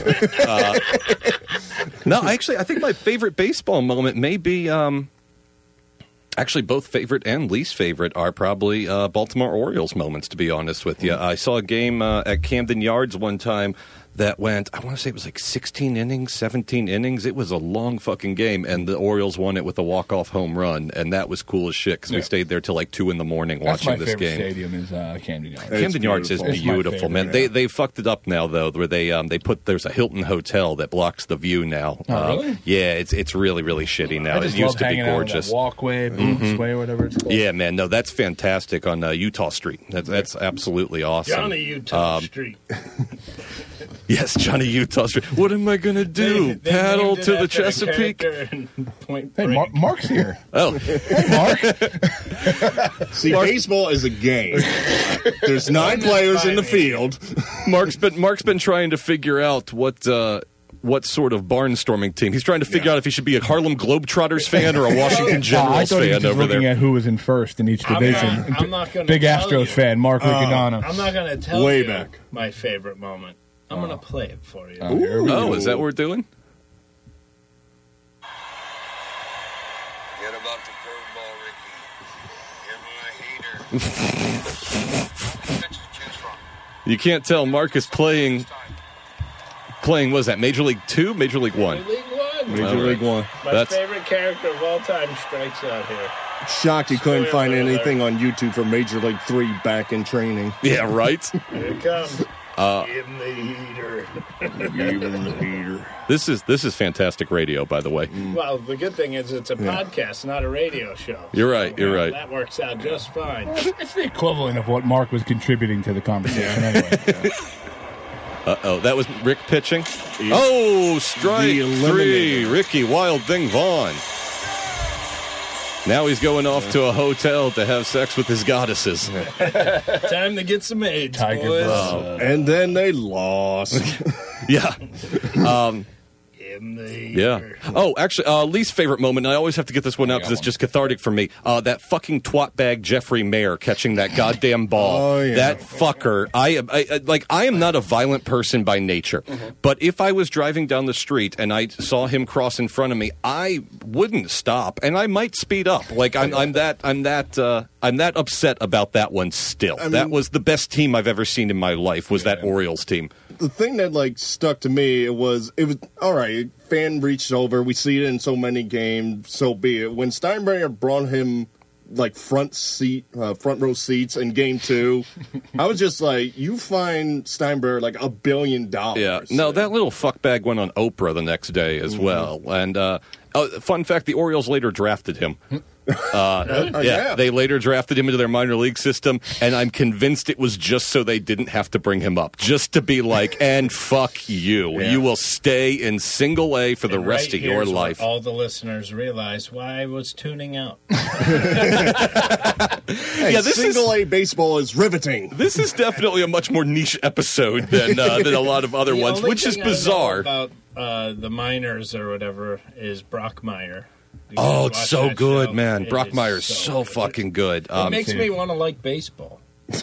No, actually, I think my favorite baseball moment may be. Actually, both favorite and least favorite are probably Baltimore Orioles moments, to be honest with you. I saw a game at Camden Yards one time that went, I want to say it was 16 innings, 17 innings. It was a long fucking game, and the Orioles won it with a walk-off home run, and that was cool as shit because we stayed there till 2 in the morning That's watching my this favorite game. stadium is Camden Yards. Camden Yards is It's my beautiful, favorite, man. yeah. They fucked it up now though, where they put there's a Hilton hotel that blocks the view now. Oh, really? Yeah, it's really really shitty now. I It just used love to be hanging out on gorgeous. that walkway, Boots Way, whatever it's called. Yeah, man. No, that's fantastic on Utah Street. That's absolutely awesome. Johnny Utah Street. Yes, Johnny Utah Street. What am I gonna do? They Paddle named it to the after a Chesapeake? character in Point Hey, Break. Mark's here. Oh, Hey, Mark. See, baseball is a game. There's 9 players in the field. Mark's been trying to figure out what sort of barnstorming team. He's trying to figure out if he should be a Harlem Globetrotters fan or a Washington I Generals thought he was fan just over looking there. at who was in first in each division. I'm not gonna Big tell Astros you. fan, Mark Riccadonna. I'm not going to tell Way you back. my favorite moment. I'm going to play it for you. Oh, is that what we're doing? Forget about the curveball, Ricky. Give him a heater. Pitches to choose from. You can't tell. Mark is playing. What is that? Major League 2? Major League 1? League One. Major League One. My That's- favorite character of all time strikes out here. Shocked you couldn't Spoiler find alert. anything on YouTube for Major League 3 back in training. Yeah, right? Here it comes. Give him the heater. Even the heater. This is fantastic radio, by the way. Well, the good thing is it's a podcast, not a radio show. You're right, you're right. That works out just fine. It's the equivalent of what Mark was contributing to the conversation anyway. Uh-oh, that was Rick pitching. Oh, strike The 3. eliminator. Ricky Wild Thing Vaughn. Now he's going off to a hotel to have sex with his goddesses. Time to get some AIDS, Tiger boys. Blood. And then they lost. Yeah. Give am the Yeah. healer. Oh, actually, least favorite moment, and I always have to get this one out because it's just cathartic for me. That fucking twat bag Jeffrey Mayer catching that goddamn ball. Oh, yeah. That fucker. I am not a violent person by nature, but if I was driving down the street and I saw him cross in front of me, I wouldn't stop, and I might speed up. Like I'm that upset about that one still. That was the best team I've ever seen in my life. Was that Orioles team? The thing that like stuck to me it was all right. Fan reached over. We see it in so many games. So be it. When Steinbrenner brought him like front row seats in Game 2, I was just like, you find Steinbrenner like $1 billion. Yeah. No, that little fuckbag went on Oprah the next day as well. And fun fact: the Orioles later drafted him. Yeah. They later drafted him into their minor league system, and I'm convinced it was just so they didn't have to bring him up, just to be like, and fuck you. Yeah. You will stay in single A for the And rest right of your here's what life. all the listeners realize why I was tuning out. Hey, Yeah, this single A baseball is riveting. This is definitely a much more niche episode than a lot of other The ones, only which is thing I know bizarre. about the miners or whatever is Brockmire. You Oh, should it's watch so that good, show. man. It Brockmire's is so fucking good. It makes me want to like baseball.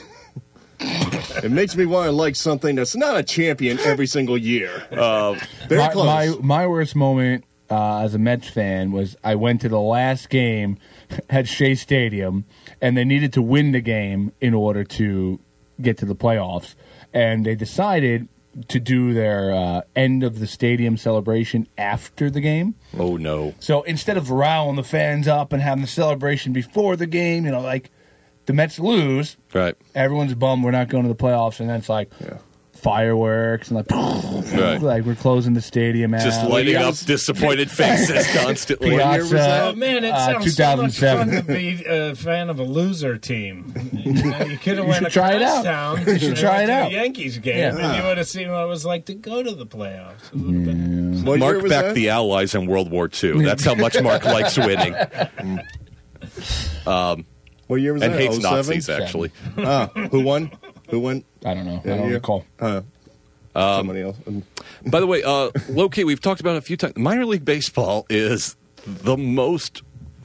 It makes me want to like something that's not a champion every single year. Very close. My worst moment as a Mets fan was I went to the last game at Shea Stadium, and they needed to win the game in order to get to the playoffs. And they decided to do their end of the stadium celebration after the game. Oh, no. So instead of riling the fans up and having the celebration before the game, like the Mets lose, Right. everyone's bummed we're not going to the playoffs, and then it's like fireworks and Right. like we're closing the stadium out. Just lighting up guys- disappointed faces constantly. What year was that? Oh man, it sounds so much 2007. fun to be a fan of a loser team. You could have went should try it out. Town. You should try it out. A Yankees game, Yeah. and you would have seen what it was like to go to the playoffs. It would have been- What year Mark was back that? the Allies in World War II. That's how much Mark likes winning. What year was And that? hates 07? Nazis, actually. Who won? Who won? I don't know. Yeah, I don't yeah. recall. Somebody else. By the way, low-key, we've talked about it a few times. Minor League Baseball is the most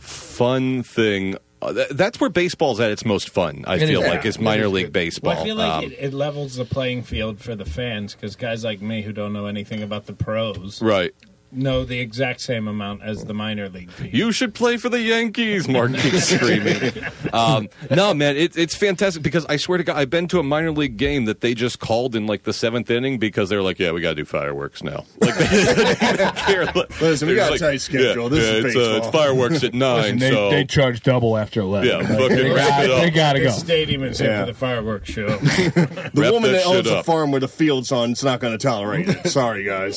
fun thing. That's where baseball's at its most fun, I feel is. like, is minor league baseball. Well, I feel like it levels the playing field for the fans because guys like me who don't know anything about the pros Right. know the exact same amount as the minor league team. You should play for the Yankees, Mark keeps screaming. No, man, it's fantastic because I swear to God, I've been to a minor league game that they just called in like the 7th inning because they're like, yeah, we got to do fireworks now. Like, they didn't care. Listen, we They're got a like, tight schedule. This is it's, baseball. it's fireworks at 9, Listen, so... they charge double after 11. Yeah, Like, fucking they wrap it up. they gotta go. This stadium is here Yeah. for the fireworks show. The Wrap woman that that owns shit a up. farm where the field's on is not going to tolerate it. Sorry, guys.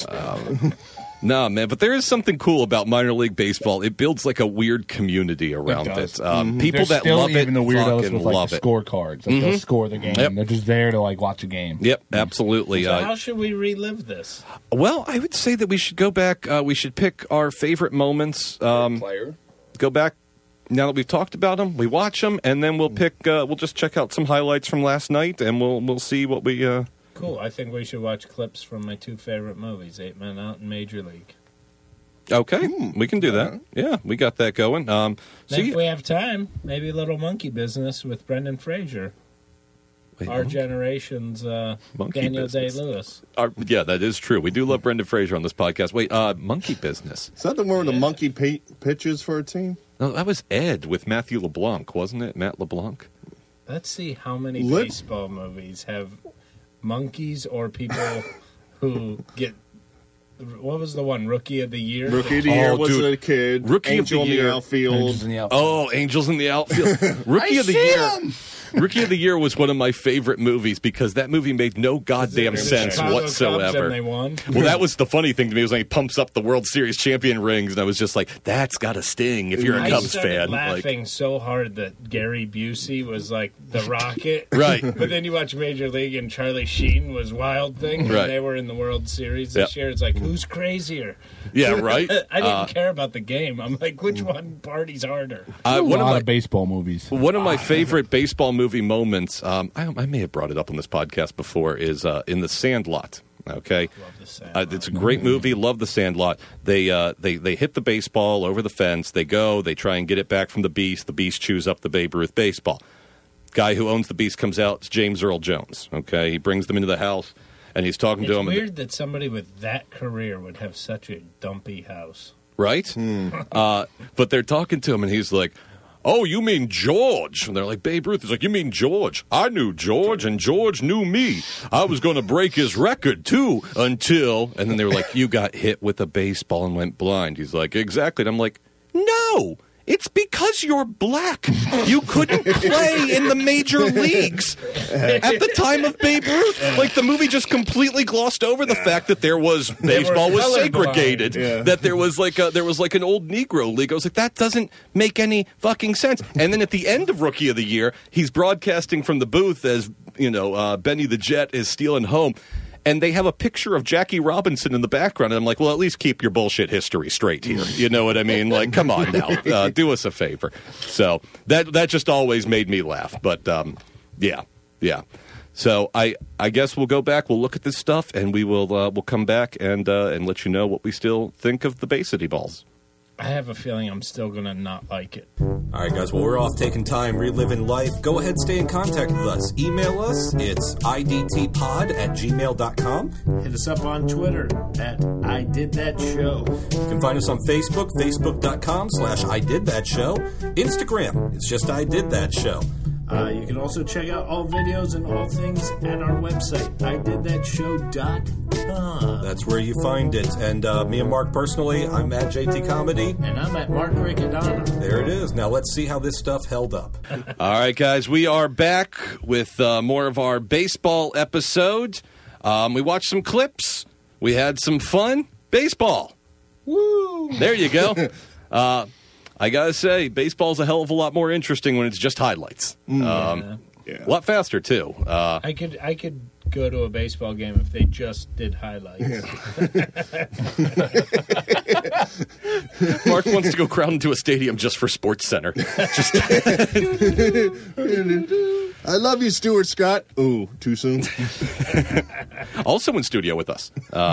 No, man, but there is something cool about minor league baseball. It builds like a weird community around does. it. People There's that still love it even the weirdos fucking with like love the it. scorecards. Like they'll score the game. Yep. They're just there to like watch a game. Yep, absolutely. So how should we relive this? Well, I would say that we should go back. We should pick our favorite moments. Player. Go back. Now that we've talked about them, we watch them, and then we'll pick. We'll just check out some highlights from last night, and we'll see what we. Cool. I think we should watch clips from my two favorite movies, 8 Men Out and Major League. Okay, we can do that. Yeah, we got that going. Then See, if we have time, maybe a little monkey business with Brendan Fraser. Wait, Our generation's Monkey Daniel business. Day-Lewis. yeah, that is true. We do love Brendan Fraser on this podcast. Wait, monkey business. Is that the one where the monkey pitches for a team? No, that was Ed with Matthew LeBlanc, wasn't it? Matt LeBlanc. Let's see how many Lit- baseball movies have monkeys or people who get... What was the one? Rookie of the Year? Rookie of the year Oh, was dude. a kid. Rookie of Angel the in year. the outfield. Angels in the outfield. Oh, Angels in the Outfield. Rookie of the Year. Rookie of the Year was one of my favorite movies because that movie made no goddamn The sense Chicago Cubs whatsoever. and they won. Well, that was the funny thing to me was when he pumps up the World Series champion rings, and I was just like, "That's got to sting if you're a I Cubs started fan." laughing so hard that Gary Busey was like the Rocket. Right. But then you watch Major League and Charlie Sheen was Wild Thing. And Right. they were in the World Series this Yep. year. It's like, who's crazier? Yeah, right. I didn't care about the game. I'm like, which one party's harder? A One lot of my of baseball movies. One of my favorite baseball movie moments, I may have brought it up on this podcast before, is in The Sandlot. Okay, Love The Sandlot. it's a great movie. Love The Sandlot. They hit the baseball over the fence. They try and get it back from the Beast. The Beast chews up the Babe Ruth baseball. Guy who owns the Beast comes out. It's James Earl Jones. Okay, he brings them into the house and he's talking to him. It's weird that somebody with that career would have such a dumpy house. Right? But they're talking to him, and he's like, "Oh, you mean George?" And they're like, "Babe Ruth." He's like, "You mean George? I knew George, and George knew me. I was going to break his record, too, until..." And then they were like, "You got hit with a baseball and went blind." He's like, "Exactly." And I'm like, "No! It's because you're black. You couldn't play in the major leagues at the time of Babe Ruth." Like, the movie just completely glossed over the fact that baseball was segregated. That there was like an old Negro league. I was like, that doesn't make any fucking sense. And then at the end of Rookie of the Year, he's broadcasting from the booth as Benny the Jet is stealing home. And they have a picture of Jackie Robinson in the background. And I'm like, well, at least keep your bullshit history straight here. You know what I mean? Like, come on now. Do us a favor. So that just always made me laugh. But, yeah. So I guess we'll go back. We'll look at this stuff, and we'll come back and let you know what we still think of the Bay City Balls. I have a feeling I'm still going to not like it. All right, guys. Well, we're off taking time, reliving life. Go ahead, stay in contact with us. Email us. It's idtpod@gmail.com. Hit us up on Twitter at I Did That Show. You can find us on Facebook, facebook.com/IDidThatShow. Instagram, it's just I Did That Show. You can also check out all videos and all things at our website, ididthatshow.com. That's where you find it. And me and Mark personally, I'm at JT Comedy. And I'm at Mark Riccadonna. There it is. Now let's see how this stuff held up. All right, guys, we are back with more of our baseball episode. We watched some clips. We had some fun. Baseball. Woo! There you go. I gotta say, baseball's a hell of a lot more interesting when it's just highlights. A lot faster too. I could go to a baseball game if they just did highlights. Mark wants to go crowd into a stadium just for Sports Center. I love you, Stuart Scott. Ooh, too soon. Also in studio with us.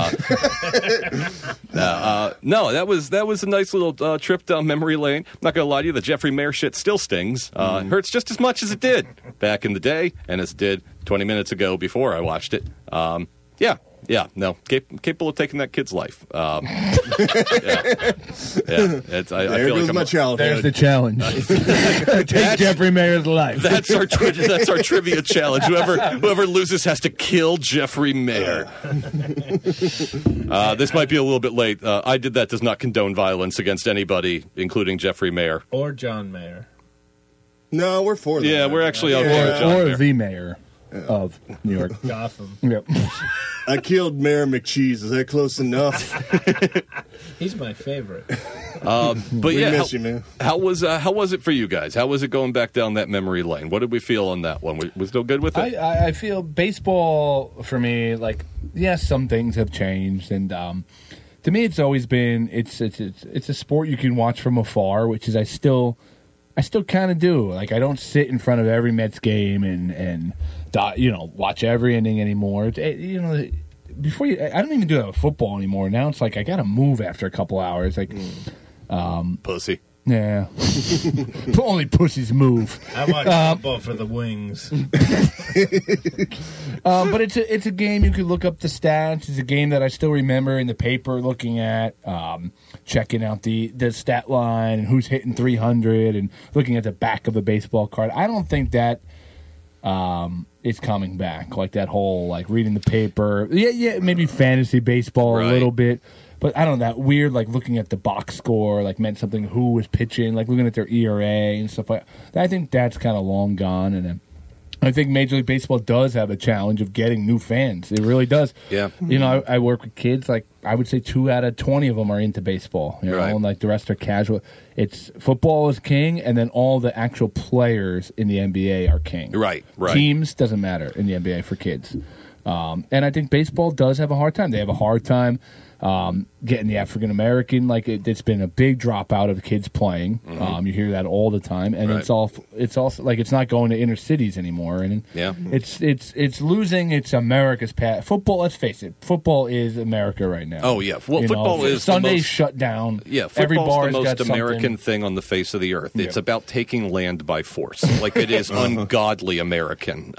No, that was a nice little trip down memory lane. I'm not going to lie to you, the Jeffrey Mayer shit still stings. It hurts just as much as it did back in the day, and as it did 20 minutes ago before I watched it. Capable of taking that kid's life. I There feel goes like my childhood. There's the challenge. Take Jeffrey Mayer's life. That's our trivia challenge. Whoever loses has to kill Jeffrey Mayer. This might be a little bit late. I Did That does not condone violence against anybody, including Jeffrey Mayer. Or John Mayer. No, we're for that. Yeah, we're actually on board with John Or Mayer. the mayor of New York. Gotham. Yep. I killed Mayor McCheese. Is that close enough? He's my favorite. But We yeah, miss you, man. how was it for you guys? How was it going back down that memory lane? What did we feel on that one? We still good with it? I feel baseball for me, like, yes, some things have changed, and to me, it's always been it's a sport you can watch from afar, which is I still kind of do. Like, I don't sit in front of every Mets game and watch every inning anymore. Before I don't even do that with football anymore. Now it's like I got to move after a couple hours. Like, Pussy. yeah, only pussies move. I watch football for the wings. But it's a game you could look up the stats. It's a game that I still remember in the paper looking at, checking out the stat line and who's hitting 300 and looking at the back of a baseball card. I don't think that is coming back, like that whole like reading the paper. Yeah, maybe fantasy baseball Right. a little bit. But I don't know, that weird, like, looking at the box score, like, meant something, who was pitching, like, looking at their ERA and stuff like that. I think that's kind of long gone. And I think Major League Baseball does have a challenge of getting new fans. It really does. Yeah. I work with kids, like, I would say 2 out of 20 of them are into baseball, Right. and, like, the rest are casual. It's football is king, and then all the actual players in the NBA are king. Right. Teams doesn't matter in the NBA for kids. And I think baseball does have a hard time. They have a hard time getting the African American. Like it's been a big dropout of kids playing. You hear that all the time, and it's also like it's not going to inner cities anymore. And it's losing its America's path. Football. Let's face it, football is America right now. Oh yeah, well, football is Sunday's shut down. Yeah, every football's bar's the most got American something. thing on the face of the earth. It's about taking land by force. Like it is ungodly American.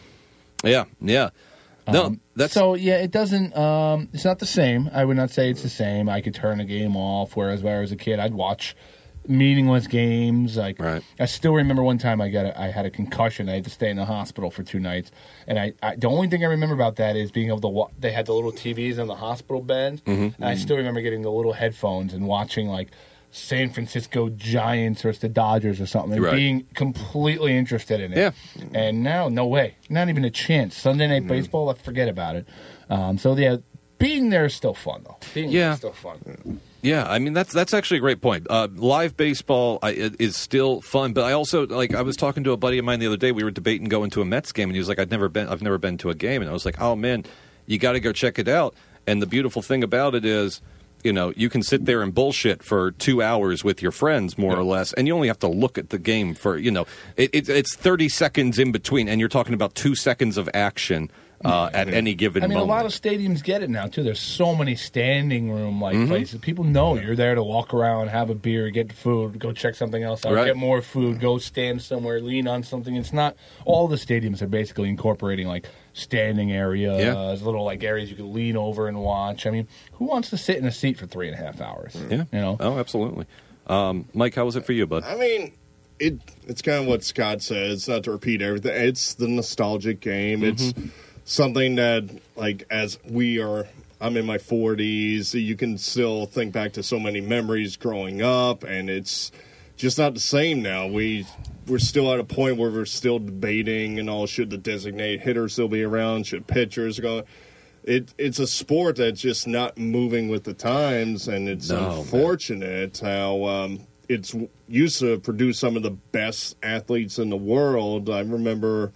No, that's so. Yeah, it doesn't. It's not the same. I would not say it's the same. I could turn a game off. Whereas when I was a kid, I'd watch meaningless games. Like I still remember one time I had a concussion. I had to stay in the hospital for 2 nights. And I the only thing I remember about that is being able to they had the little TVs on the hospital beds. And I still remember getting the little headphones and watching like San Francisco Giants versus the Dodgers or something, and being completely interested in it. Yeah. And now, no way. Not even a chance. Sunday Night Baseball, forget about it. So, yeah, being there is still fun, though. Being there is still fun. Yeah, I mean, that's actually a great point. Live baseball is still fun, but I also, I was talking to a buddy of mine the other day. We were debating going to a Mets game, and he was like, I've never been to a game. And I was like, oh, man, you got to go check it out. And the beautiful thing about it is, you can sit there and bullshit for 2 hours with your friends, more or less, and you only have to look at the game for, it's 30 seconds in between, and you're talking about 2 seconds of action at any given moment. I mean, a lot of stadiums get it now, too. There's so many standing room places. People know you're there to walk around, have a beer, get food, go check something else out, get more food, go stand somewhere, lean on something. It's not – all the stadiums are basically incorporating, standing areas, little areas you can lean over and watch. I mean, who wants to sit in a seat for 3.5 hours? Yeah. Oh, absolutely. Mike, how was it for you, bud? I mean, it's kind of what Scott says, not to repeat everything. It's the nostalgic game. It's something that, as I'm in my 40s, you can still think back to so many memories growing up, and it's just not the same now. We're still at a point where we're still debating, should the designated hitter still be around? Should pitchers go? It's a sport that's just not moving with the times, and it's unfortunate how it's used to produce some of the best athletes in the world. I remember,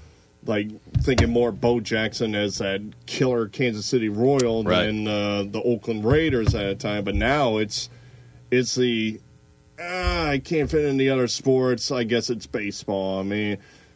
thinking more Bo Jackson as that killer Kansas City Royal than the Oakland Raiders at a time. But now it's the I can't fit in the other sports. I guess it's baseball. I mean,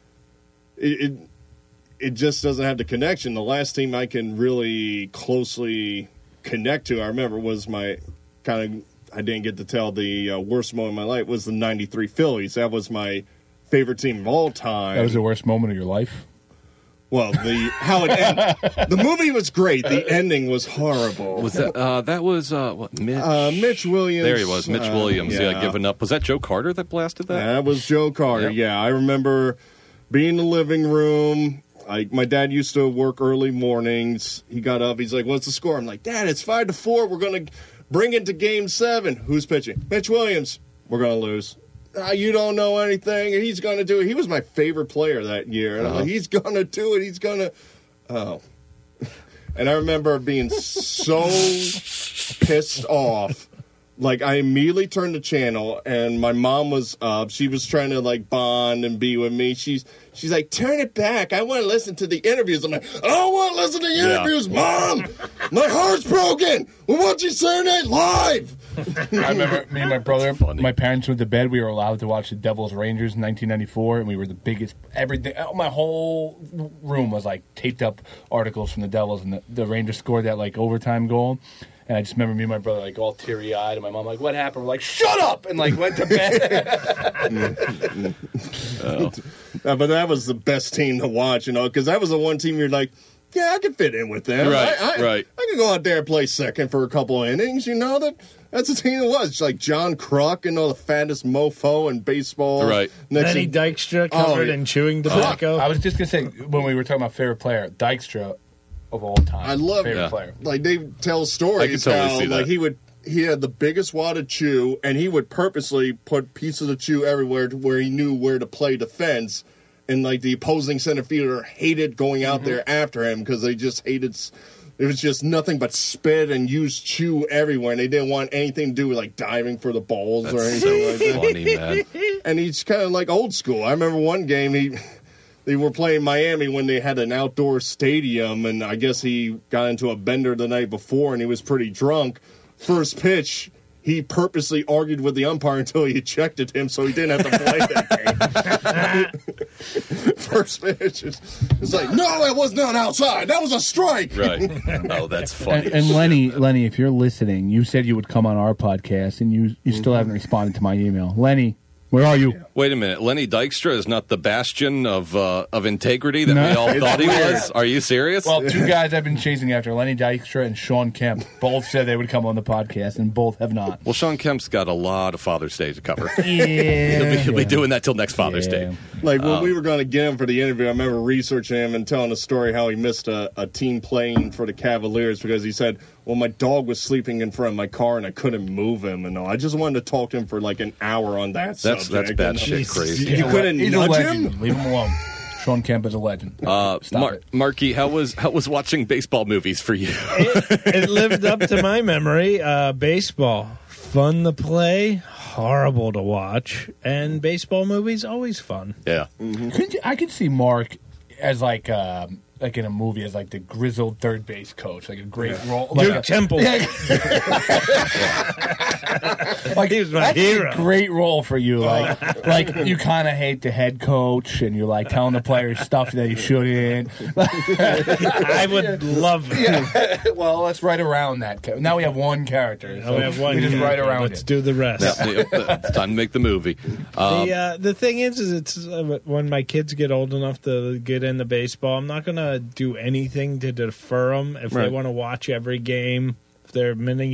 it just doesn't have the connection. The last team I can really closely connect to, I remember, was my I didn't get to tell the worst moment of my life was the '93 Phillies. That was my favorite team of all time. That was the worst moment of your life? Well, how it ended. The movie was great. The ending was horrible. Was that that was what, Mitch? Mitch Williams. There he was, Mitch Williams. Giving up. Was that Joe Carter that blasted that? That was Joe Carter. Yeah, I remember being in the living room. My dad used to work early mornings. He got up. He's like, "What's the score?" I'm like, "Dad, it's 5-4. We're gonna bring it to Game 7. Who's pitching? Mitch Williams. We're gonna lose. You don't know anything. He's going to do it." He was my favorite player that year. And I'm like, he's going to do it. He's going to. Oh. And I remember being so pissed off. I immediately turned the channel, and my mom was up. She was trying to, bond and be with me. She's like, "Turn it back. I want to listen to the interviews." I'm like, "I don't want to listen to the interviews, Mom. My heart's broken. We're watching Saturday Night Live." I remember me and my brother, my parents went to bed. We were allowed to watch the Devils Rangers in 1994, and we were the biggest. Everything, my whole room was taped up articles from the Devils, and the Rangers scored that overtime goal. And I just remember me and my brother all teary eyed, and my mom "What happened?" We're like, "Shut up!" and went to bed. But that was the best team to watch, because that was the one team you're like, "Yeah, I can fit in with them. Right, I can go out there and play second for a couple of innings." That's the team it was. It's John Kruk, the fattest mofo in baseball. Right. Lenny Dykstra covered in chewing tobacco. I was just gonna say, when we were talking about favorite player, Dykstra of all time. I love favorite player. They tell stories. I can totally see that. He had the biggest wad of chew, and he would purposely put pieces of chew everywhere to where he knew where to play defense. And the opposing center fielder hated going out there after him because they just hated. It was just nothing but spit and used chew everywhere, and they didn't want anything to do with diving for the balls or anything like that. Funny, man. And he's kind of old school. I remember one game they were playing Miami when they had an outdoor stadium, and I guess he got into a bender the night before, and he was pretty drunk. First pitch, he purposely argued with the umpire until he ejected him, so he didn't have to play that game. First pitch, it's like, no, that was not outside. That was a strike. Right. Oh, that's funny. And Lenny, if you're listening, you said you would come on our podcast, and you still haven't responded to my email. Lenny, where are you? Wait a minute. Lenny Dykstra is not the bastion of integrity that we all thought he was? Are you serious? Well, two guys I've been chasing after, Lenny Dykstra and Sean Kemp, both said they would come on the podcast, and both have not. Well, Sean Kemp's got a lot of Father's Day to cover. Yeah. He'll be doing that till next Father's Day. Like, when we were going to get him for the interview, I remember researching him and telling a story how he missed a team plane for the Cavaliers because he said, well, my dog was sleeping in front of my car and I couldn't move him. And all. I just wanted to talk to him for like an hour on that subject. That's bad shit crazy. You couldn't nudge him? Leave him alone. Sean Kemp is a legend. Marky, how was watching baseball movies for you? It lived up to my memory. Baseball, fun to play, horrible to watch, and baseball movies always fun. Yeah, I could see Mark as like in a movie as like the grizzled third base coach, like a great role. Like Duke Temple. Like he was my that's hero. a great role for you. Like you kind of hate the head coach, and you're like telling the players stuff that you shouldn't. I would love it. Yeah. Well, let's write around that. Now we have one character. So we have one. We just write around Let's it. do the rest. it's time to make the movie. The thing is it's when my kids get old enough to get into baseball, I'm not going to do anything to defer them. If they want to watch every game, if they're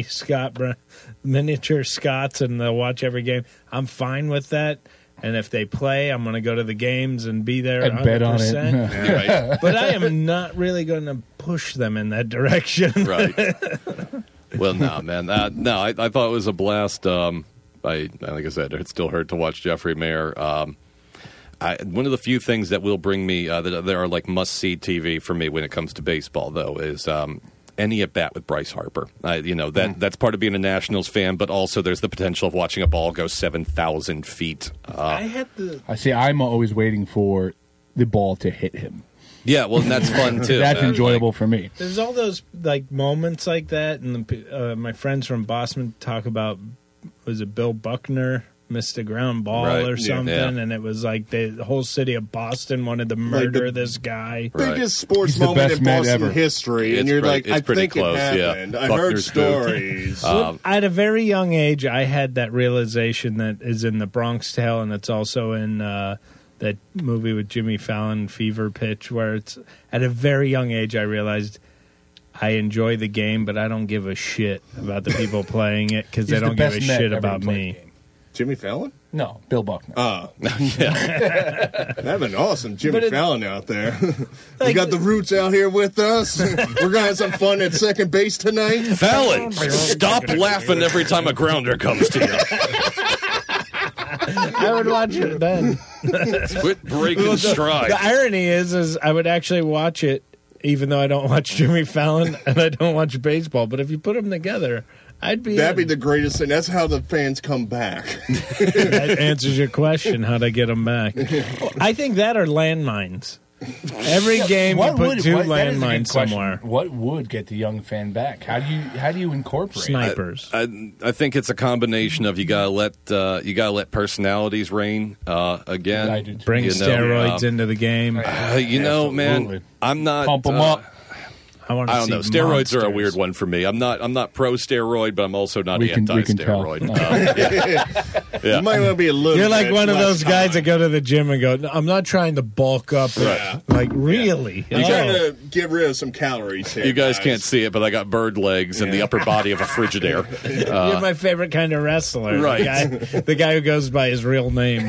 miniature Scots and they'll watch every game, I'm fine with that. And if they play, I'm going to go to the games and be there and 100%. bet on it. Right. But I am not really going to push them in that direction. Right. Well, no, man. I thought it was a blast. Like I said, it still hurt to watch Jeffrey Mayer. One of the few things that will bring me that are like must-see TV for me when it comes to baseball, though, is any at bat with Bryce Harper. That's part of being a Nationals fan, but also there's the potential of watching a ball go 7,000 feet. I see. I'm always waiting for the ball to hit him. Yeah, well, and that's fun too. That's enjoyable for me. There's all those like moments like that, and my friends from Boston talk about, was it Bill Buckner missed a ground ball or something, and it was like the whole city of Boston wanted to murder this guy. Biggest sports moment in Boston history, and you're like, I think it happened. I heard stories. At a very young age, I had that realization that is in The Bronx Tale, and it's also in that movie with Jimmy Fallon, Fever Pitch, where it's at a very young age I realized I enjoy the game, but I don't give a shit about the people playing it because they don't give a shit about me. Jimmy Fallon? No, Bill Buckner. Oh. That'd been awesome. Jimmy Fallon out there. We got the Roots out here with us. We're going to have some fun at second base tonight. Fallon, stop laughing every time a grounder comes to you. I would watch it then. Quit breaking stride. The irony is I would actually watch it even though I don't watch Jimmy Fallon and I don't watch baseball. But if you put them together, that'd be the greatest thing. That's how the fans come back. That answers your question, how to get them back. I think that are landmines. Every game you put two landmines somewhere. What would get the young fan back? How do you incorporate snipers? I think it's a combination of you gotta let personalities reign again. Bring steroids into the game. Man, I'm not pump them up. I don't know. Steroids are a weird one for me. I'm not pro steroid, but I'm also not anti-steroid. You might want to be a little. You're like one of those guys that go to the gym and go, "I'm not trying to bulk up." Right. Like really, you're trying to get rid of some calories here. You guys can't see it, but I got bird legs and the upper body of a Frigidaire. You're my favorite kind of wrestler, right? The guy who goes by his real name.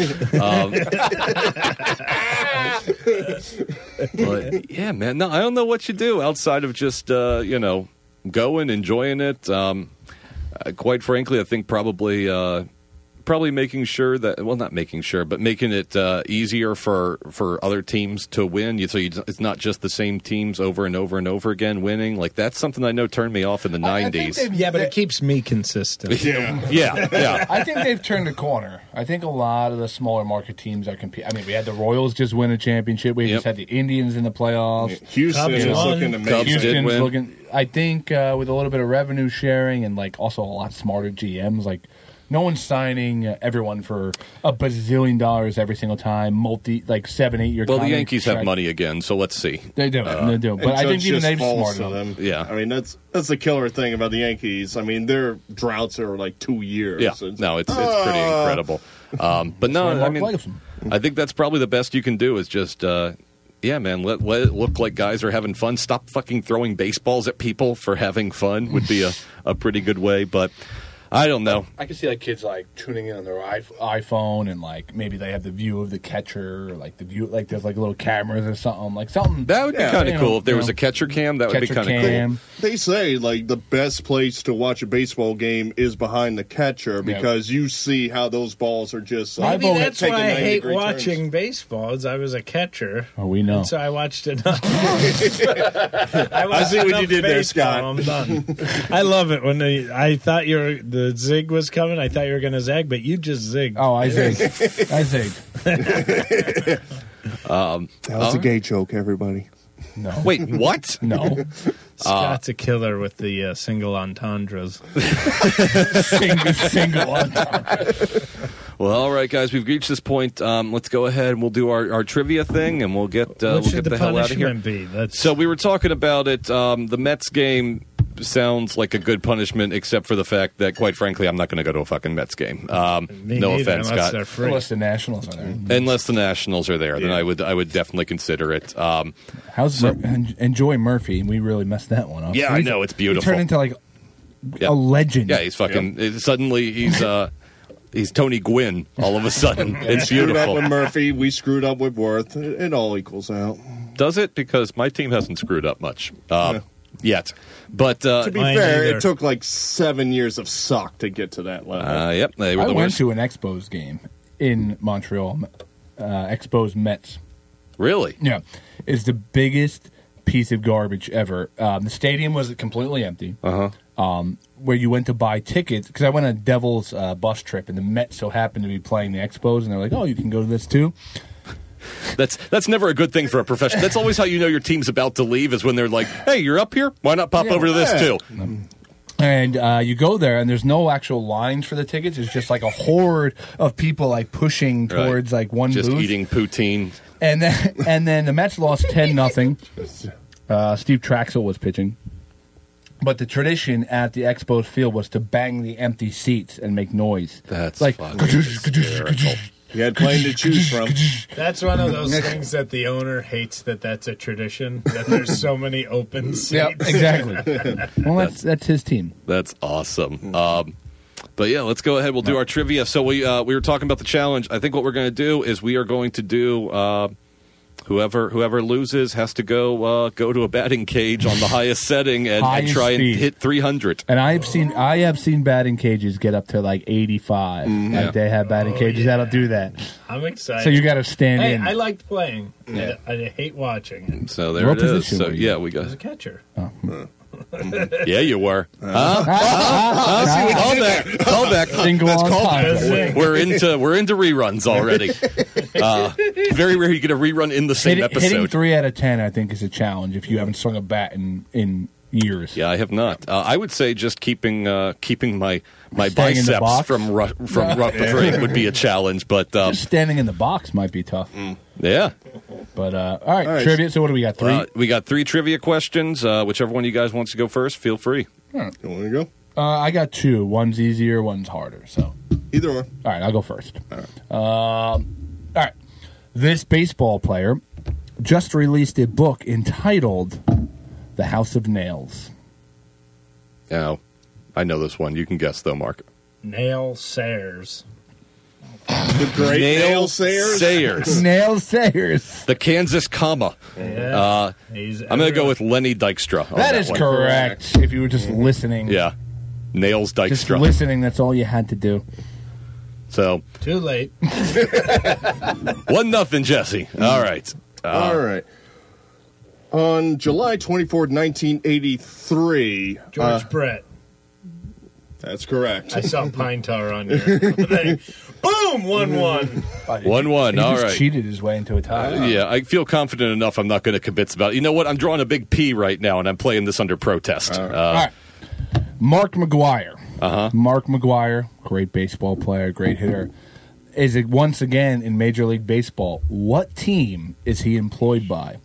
But yeah, man. No, I don't know what you do outside of just going, enjoying it. Quite frankly, I think probably probably making sure that, well, not making sure, but making it easier for other teams to win. It's not just the same teams over and over and over again winning. Like, that's something I know turned me off in the 90s. Yeah, but it keeps me consistent. Yeah. I think they've turned the corner. I think a lot of the smaller market teams are competing. I mean, we had the Royals just win a championship. We just had the Indians in the playoffs. Houston is looking amazing. Cubs did Houston's win. looking. I think with a little bit of revenue sharing and like also a lot smarter GMs, like no one's signing everyone for $1 bazillion every single time. 7-8 year. Well, the Yankees have money again, so let's see. They do. They do. But I think even they've smarted them. Yeah. I mean, that's the killer thing about the Yankees. I mean, their droughts are like 2 years. Yeah. No, it's pretty incredible. But no, I mean, I think that's probably the best you can do is just. Yeah, man, let it look like guys are having fun. Stop fucking throwing baseballs at people for having fun would be a pretty good way, but I don't know. I can see like kids like tuning in on their iPhone and like maybe they have the view of the catcher or like the view, like there's like little cameras or something. That would be kind of cool if there was a catcher cam. That would be kind of cool. They say like the best place to watch a baseball game is behind the catcher because you see how those balls are just. Maybe that's why I hate watching baseball. Is I was a catcher. Oh, we know. And so I watched enough. I see what you did there, Scott. I'm done. I love it when I thought the zig was coming. I thought you were going to zag, but you just zigged. Oh, I zigged. I zigged. That was a gay joke, everybody. No. Wait, what? No. Scott's a killer with the single entendres. single entendre. Well, all right, guys, we've reached this point. Let's go ahead and we'll do our trivia thing, and we'll get the hell out of here. Be? So we were talking about it. The Mets game sounds like a good punishment, except for the fact that, quite frankly, I'm not going to go to a fucking Mets game. No offense, Scott. Unless the Nationals are there. Unless the Nationals are there, then I would definitely consider it. Enjoy Murphy? We really messed that one up. Yeah, I know, it's beautiful. He turned into like a legend. Yeah, he's fucking. Suddenly, he's Tony Gwynn. All of a sudden, it's screwed beautiful. Up with Murphy, we screwed up with Worth. It all equals out. Does it? Because my team hasn't screwed up much yet. But to be fair, it took like 7 years of suck to get to that level. Yep, they were the went worst. to an Expos game in Montreal. Expos Mets. Really? Yeah, it's the biggest piece of garbage ever. The stadium was completely empty. Where you went to buy tickets, because I went on a Devils bus trip, and the Mets so happened to be playing the Expos, and they're like, "Oh, you can go to this too." That's never a good thing for a professional. That's always how you know your team's about to leave, is when they're like, "Hey, you're up here. Why not pop over to this too?" And you go there, and there's no actual lines for the tickets. It's just like a horde of people like pushing towards like one just booth. eating poutine. And then the Mets lost 10-0. Steve Traxel was pitching. But the tradition at the Expos field was to bang the empty seats and make noise. That's like hysterical. You had plenty to choose from. That's one of those things that the owner hates, that's a tradition, that there's so many open seats. Yeah, exactly. Well, that's his team. That's awesome. But yeah, let's go ahead. We'll do our trivia. So we were talking about the challenge. I think what we're going to do is we are going to do whoever loses has to go to a batting cage on the highest setting and try and hit 300. And I have seen batting cages get up to like 85. Like they have batting cages that'll do that. I'm excited. So you got to stand in. I liked playing. Yeah. I hate watching. So there it is. So yeah, we got as a catcher. Yeah, you were. Call back. Single on time. We're into reruns already. Very rare you get a rerun in the same episode. Hitting 3 out of 10, I think, is a challenge if you haven't swung a bat in years. Yeah, I have not. I would say just keeping my biceps from rupturing would be a challenge. But just standing in the box might be tough. Yeah. But all right, trivia. So what do we got? 3. We got 3 trivia questions. Whichever one of you guys wants to go first, feel free. Right. You want to go? I got 2. One's easier, one's harder. So either one. All right, I'll go first. All right. This baseball player just released a book entitled "The House of Nails." Now, I know this one. You can guess though, Mark. Nail Sayers. The great Nail Sayers. Nail Sayers. The Kansas comma. Yeah. I'm going to go with Lenny Dykstra. That is one. correct. If you were just listening. Yeah. Nails Dykstra. Just listening, that's all you had to do. So Too late. 1-0, Jesse. All right. All right. On July 24th, 1983. George Brett. That's correct. I saw Pine Tar on your thing. Boom! 1-1. 1-1. He All just right. cheated his way into a tie. Yeah, I feel confident enough. I'm not going to kibitz about it. You know what? I'm drawing a big P right now, and I'm playing this under protest. All right. Mark McGuire. Mark McGuire, great baseball player, great hitter, is it once again in Major League Baseball. What team is he employed by?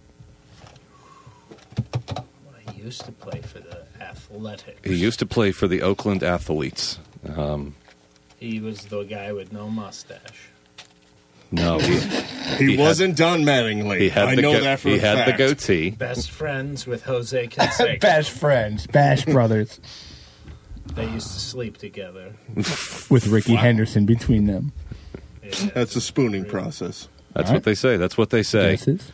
I used to play for the Athletics. He used to play for the Oakland Athletes. He was the guy with no mustache. No, he wasn't Don Mattingly. I know that for a fact. He had the goatee. Best friends with Jose Canseco. Best friends, Bash Brothers, They used to sleep together. with Ricky Henderson between them. Yeah. That's a spooning process. That's what they say. That's what they say. Guesses?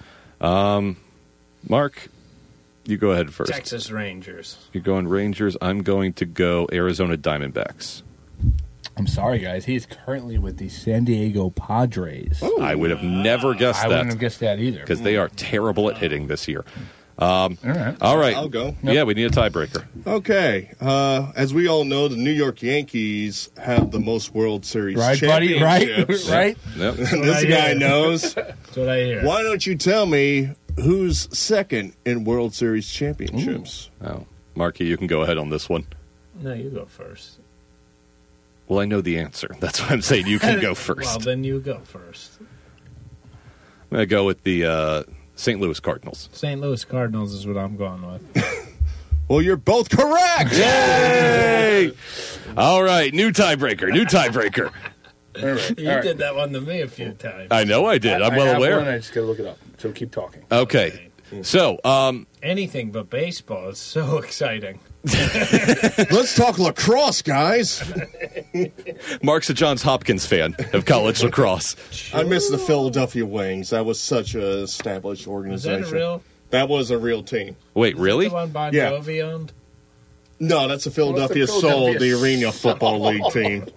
Mark, you go ahead first. Texas Rangers. You're going Rangers. I'm going to go Arizona Diamondbacks. I'm sorry, guys. He is currently with the San Diego Padres. I would have never guessed I that. wouldn't have guessed that either. Because they are terrible at hitting this year. All right. All right. I'll go. Yeah, we need a tiebreaker. Okay. As we all know, the New York Yankees have the most World Series Right, buddy? Right? championships. Right? Yep. This guy knows. That's what I hear. Why don't you tell me who's second in World Series championships? Oh, Marky, you can go ahead on this one. No, you go first. Well, I know the answer. That's why I'm saying you can go first. Well, then you go first. I'm going to go with the St. Louis Cardinals. St. Louis Cardinals is what I'm going with. Well, you're both correct. Yay! All right, new tiebreaker. New tiebreaker. You did that one to me a few times. I know I did. I'm I well have aware. one, I just got to look it up. So keep talking. Okay. So, Anything but baseball is so exciting. Let's talk lacrosse, guys. Mark's a Johns Hopkins fan of college lacrosse. I miss the Philadelphia Wings. That was such a established Is organization. that a real? That was a real team. Wait, really? The one Bon Yeah. Jovi owned? No, that's the Philadelphia Soul, Philadelphia the Arena Football League team.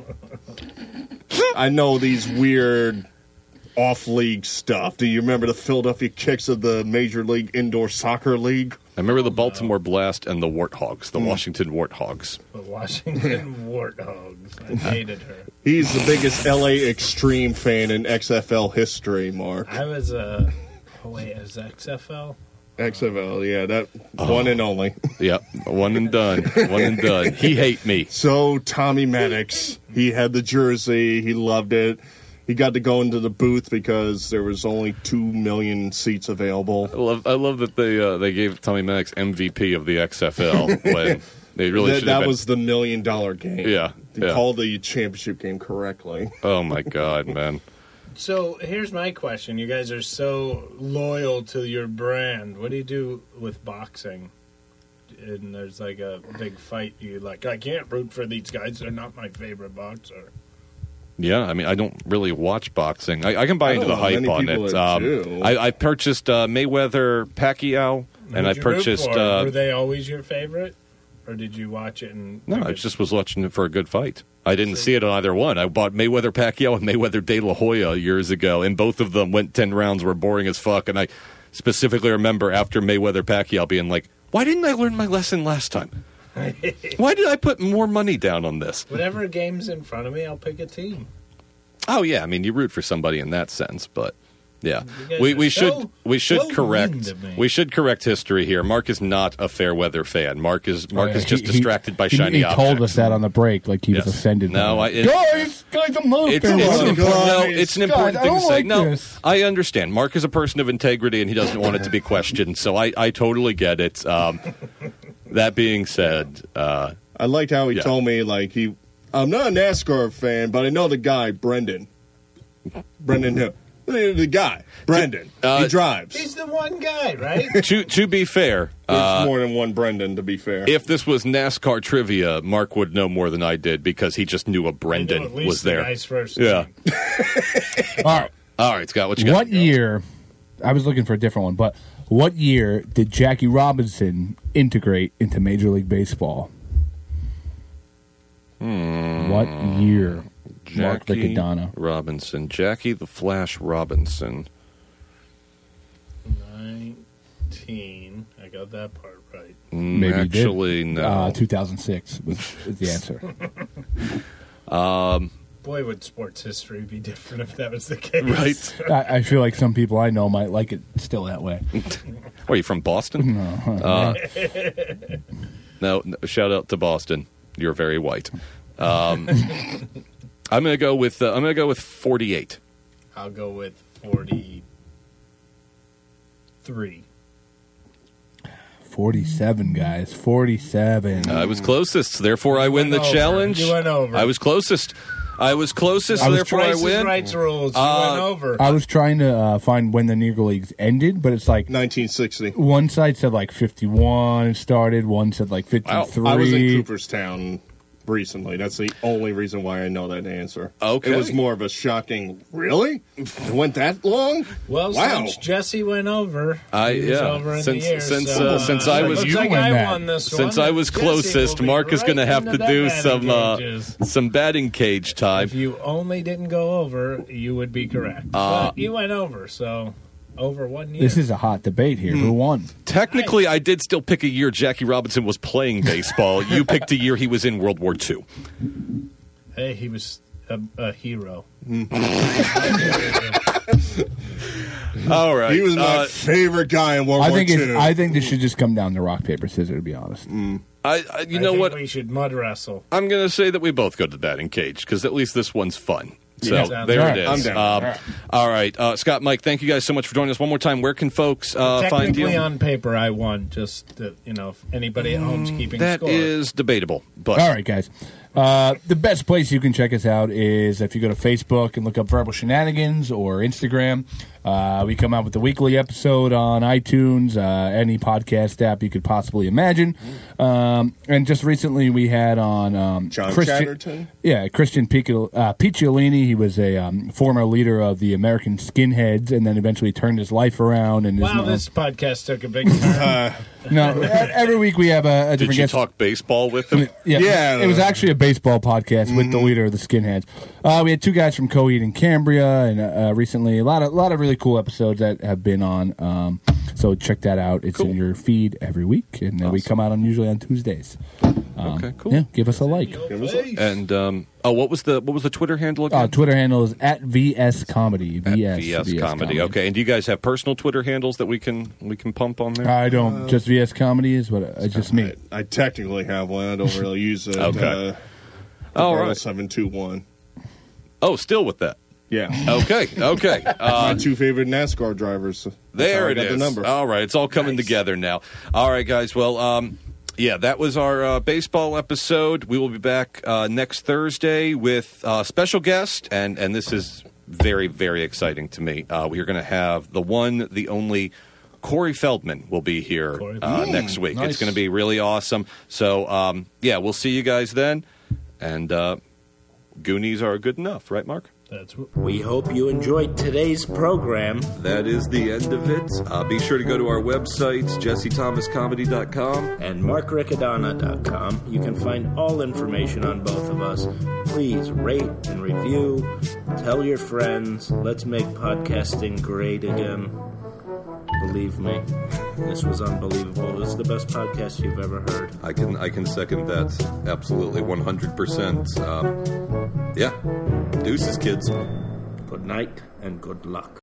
I know these weird off-league stuff. Do you remember the Philadelphia Kicks of the Major League Indoor Soccer League? I remember the Baltimore Blast and the Warthogs, the Washington Warthogs. The Washington Warthogs. I hated her. He's the biggest LA Extreme fan in XFL history, Mark. I was it was XFL? XFL, yeah, that one and only. Yep, one and done. One and done. He hate me. So Tommy Maddox, he had the jersey. He loved it. He got to go into the booth because there was only 2 million seats available. I love that they gave Tommy Maddox MVP of the XFL when they really should have That been. was the $1 million game. Yeah, They yeah. called the championship game correctly. Oh my God, man! So here's my question. You guys are so loyal to your brand. What do you do with boxing? And there's like a big fight. You like, I can't root for these guys. They're not my favorite boxer. Yeah, I mean, I don't really watch boxing. I can buy I into don't the know hype many on people it. that do. I purchased Mayweather Pacquiao, and I Who'd you root purchased. for? Were they always your favorite, or did you watch it and? No, I just was watching it for a good fight. I didn't see it on either one. I bought Mayweather Pacquiao and Mayweather De La Hoya years ago, and both of them went 10 rounds, were boring as fuck. And I specifically remember after Mayweather Pacquiao being like, "Why didn't I learn my lesson last time? Why did I put more money down on this?" Whatever game's in front of me, I'll pick a team. Oh yeah, I mean you root for somebody in that sense, but yeah, You guys we are should so mean correct to me. we should correct history here. Mark is not a fair weather fan. Mark is just He- distracted by he, shiny He objects. told us that on the break, like he was Yes. offended. No, by I- it. guys, I'm not It's, fair it's, weather. an important, no, it's an important Guys, I thing to don't say. like No, this. I understand. Mark is a person of integrity, and he doesn't want it to be questioned. So I totally get it. That being said, I liked how he Yeah. told me, like, I'm not a NASCAR fan, but I know the guy, Brendan. Brendan who? The guy, Brendan. He drives. He's the one guy, right? to be fair, There's more than one Brendan, to be fair. if this was NASCAR trivia, Mark would know more than I did because he just knew a I know Brendan at least was the there. guy's first Yeah. name. All right. All right, Scott, what you got? What year? I was looking for a different one, but what year did Jackie Robinson integrate into Major League Baseball? What year? Mark Jackie Riccadonna. Robinson. Jackie the Flash Robinson. 19. I got that part right. Maybe Actually, you did. no. 2006 is the answer. Boy, would sports history be different if that was the case. Right. I feel like some people I know might like it still that way. Are you from Boston? No. No, shout out to Boston. You're very white. I'm gonna go with 48. I'll go with 43. 47, guys. 47. I was closest, therefore I win the challenge. You went over. I was closest, therefore I win. Rights rules. You went over. I was trying to find when the Negro Leagues ended, but it's like 1960. one side said like 51 started, one said like 53. I was in Cooperstown recently. That's the only reason why I know that answer. Okay. It was more of a shocking, really? It went that long? Well, wow. since Jesse went over, he was over in the year. Since So, I was looks like I won this one. since I was Jesse closest, will be Mark is right going to have into to that do batting cages. some batting cage time. If you only didn't go over, you would be correct. But you went over, so over 1 year. This is a hot debate here. Who won? Technically, I did still pick a year Jackie Robinson was playing baseball. You picked a year he was in World War II. Hey, he was a hero. All right. He was my favorite guy in World War II. I think this should just come down to rock, paper, scissors, to be honest. You I know think what? We should mud wrestle. I'm going to say that we both go to the batting cage because at least this one's fun. So Yeah. there All right. it is. I'm down. All right. Scott, Mike, thank you guys so much for joining us. One more time, where can folks find Technically, you? on paper, I won. Just that, if anybody at home's keeping That score. is debatable. But All right, guys. The best place you can check us out is if you go to Facebook and look up Verbal Shenanigans or Instagram. We come out with the weekly episode on iTunes, any podcast app you could possibly imagine. And just recently we had on John Christian, Chatterton? Yeah, Christian Picciolini. He was a former leader of the American Skinheads and then eventually turned his life around. And Wow, this podcast took a big turn. No, every week we have a did different you guest. talk baseball with him? Yeah, it was actually a baseball podcast with the leader of the Skinheads. We had two guys from Coheed and Cambria, and recently a lot of really cool episodes that have been on. So check that out. It's in your feed every week, and we come out usually on Tuesdays. Okay, cool. Yeah, give us a like. And what was the Twitter handle again? Twitter handle is at VS Comedy. VS Comedy. Okay, and do you guys have personal Twitter handles that we can pump on there? I don't. Just VS Comedy is what it's just me. I technically have one. I don't really use it. Okay. All right. 721. Oh, still with that. Yeah. Okay. My two favorite NASCAR drivers. That's There how I it got is. The number. All right, it's all coming together now. All right, guys. Well, yeah, that was our baseball episode. We will be back next Thursday with a special guest, and this is very, very exciting to me. We are going to have the one, the only Corey Feldman will be here next week. Nice. It's going to be really awesome. So, yeah, we'll see you guys then. And Goonies are good enough, right, Mark? We hope you enjoyed today's program. That is the end of it. Be sure to go to our websites, jessethomascomedy.com and markriccadonna.com. You can find all information on both of us. Please rate and review. Tell your friends. Let's make podcasting great again. Believe me, this was unbelievable. This is the best podcast you've ever heard. I can second that absolutely 100%. Yeah. Deuces, kids. Good night and good luck.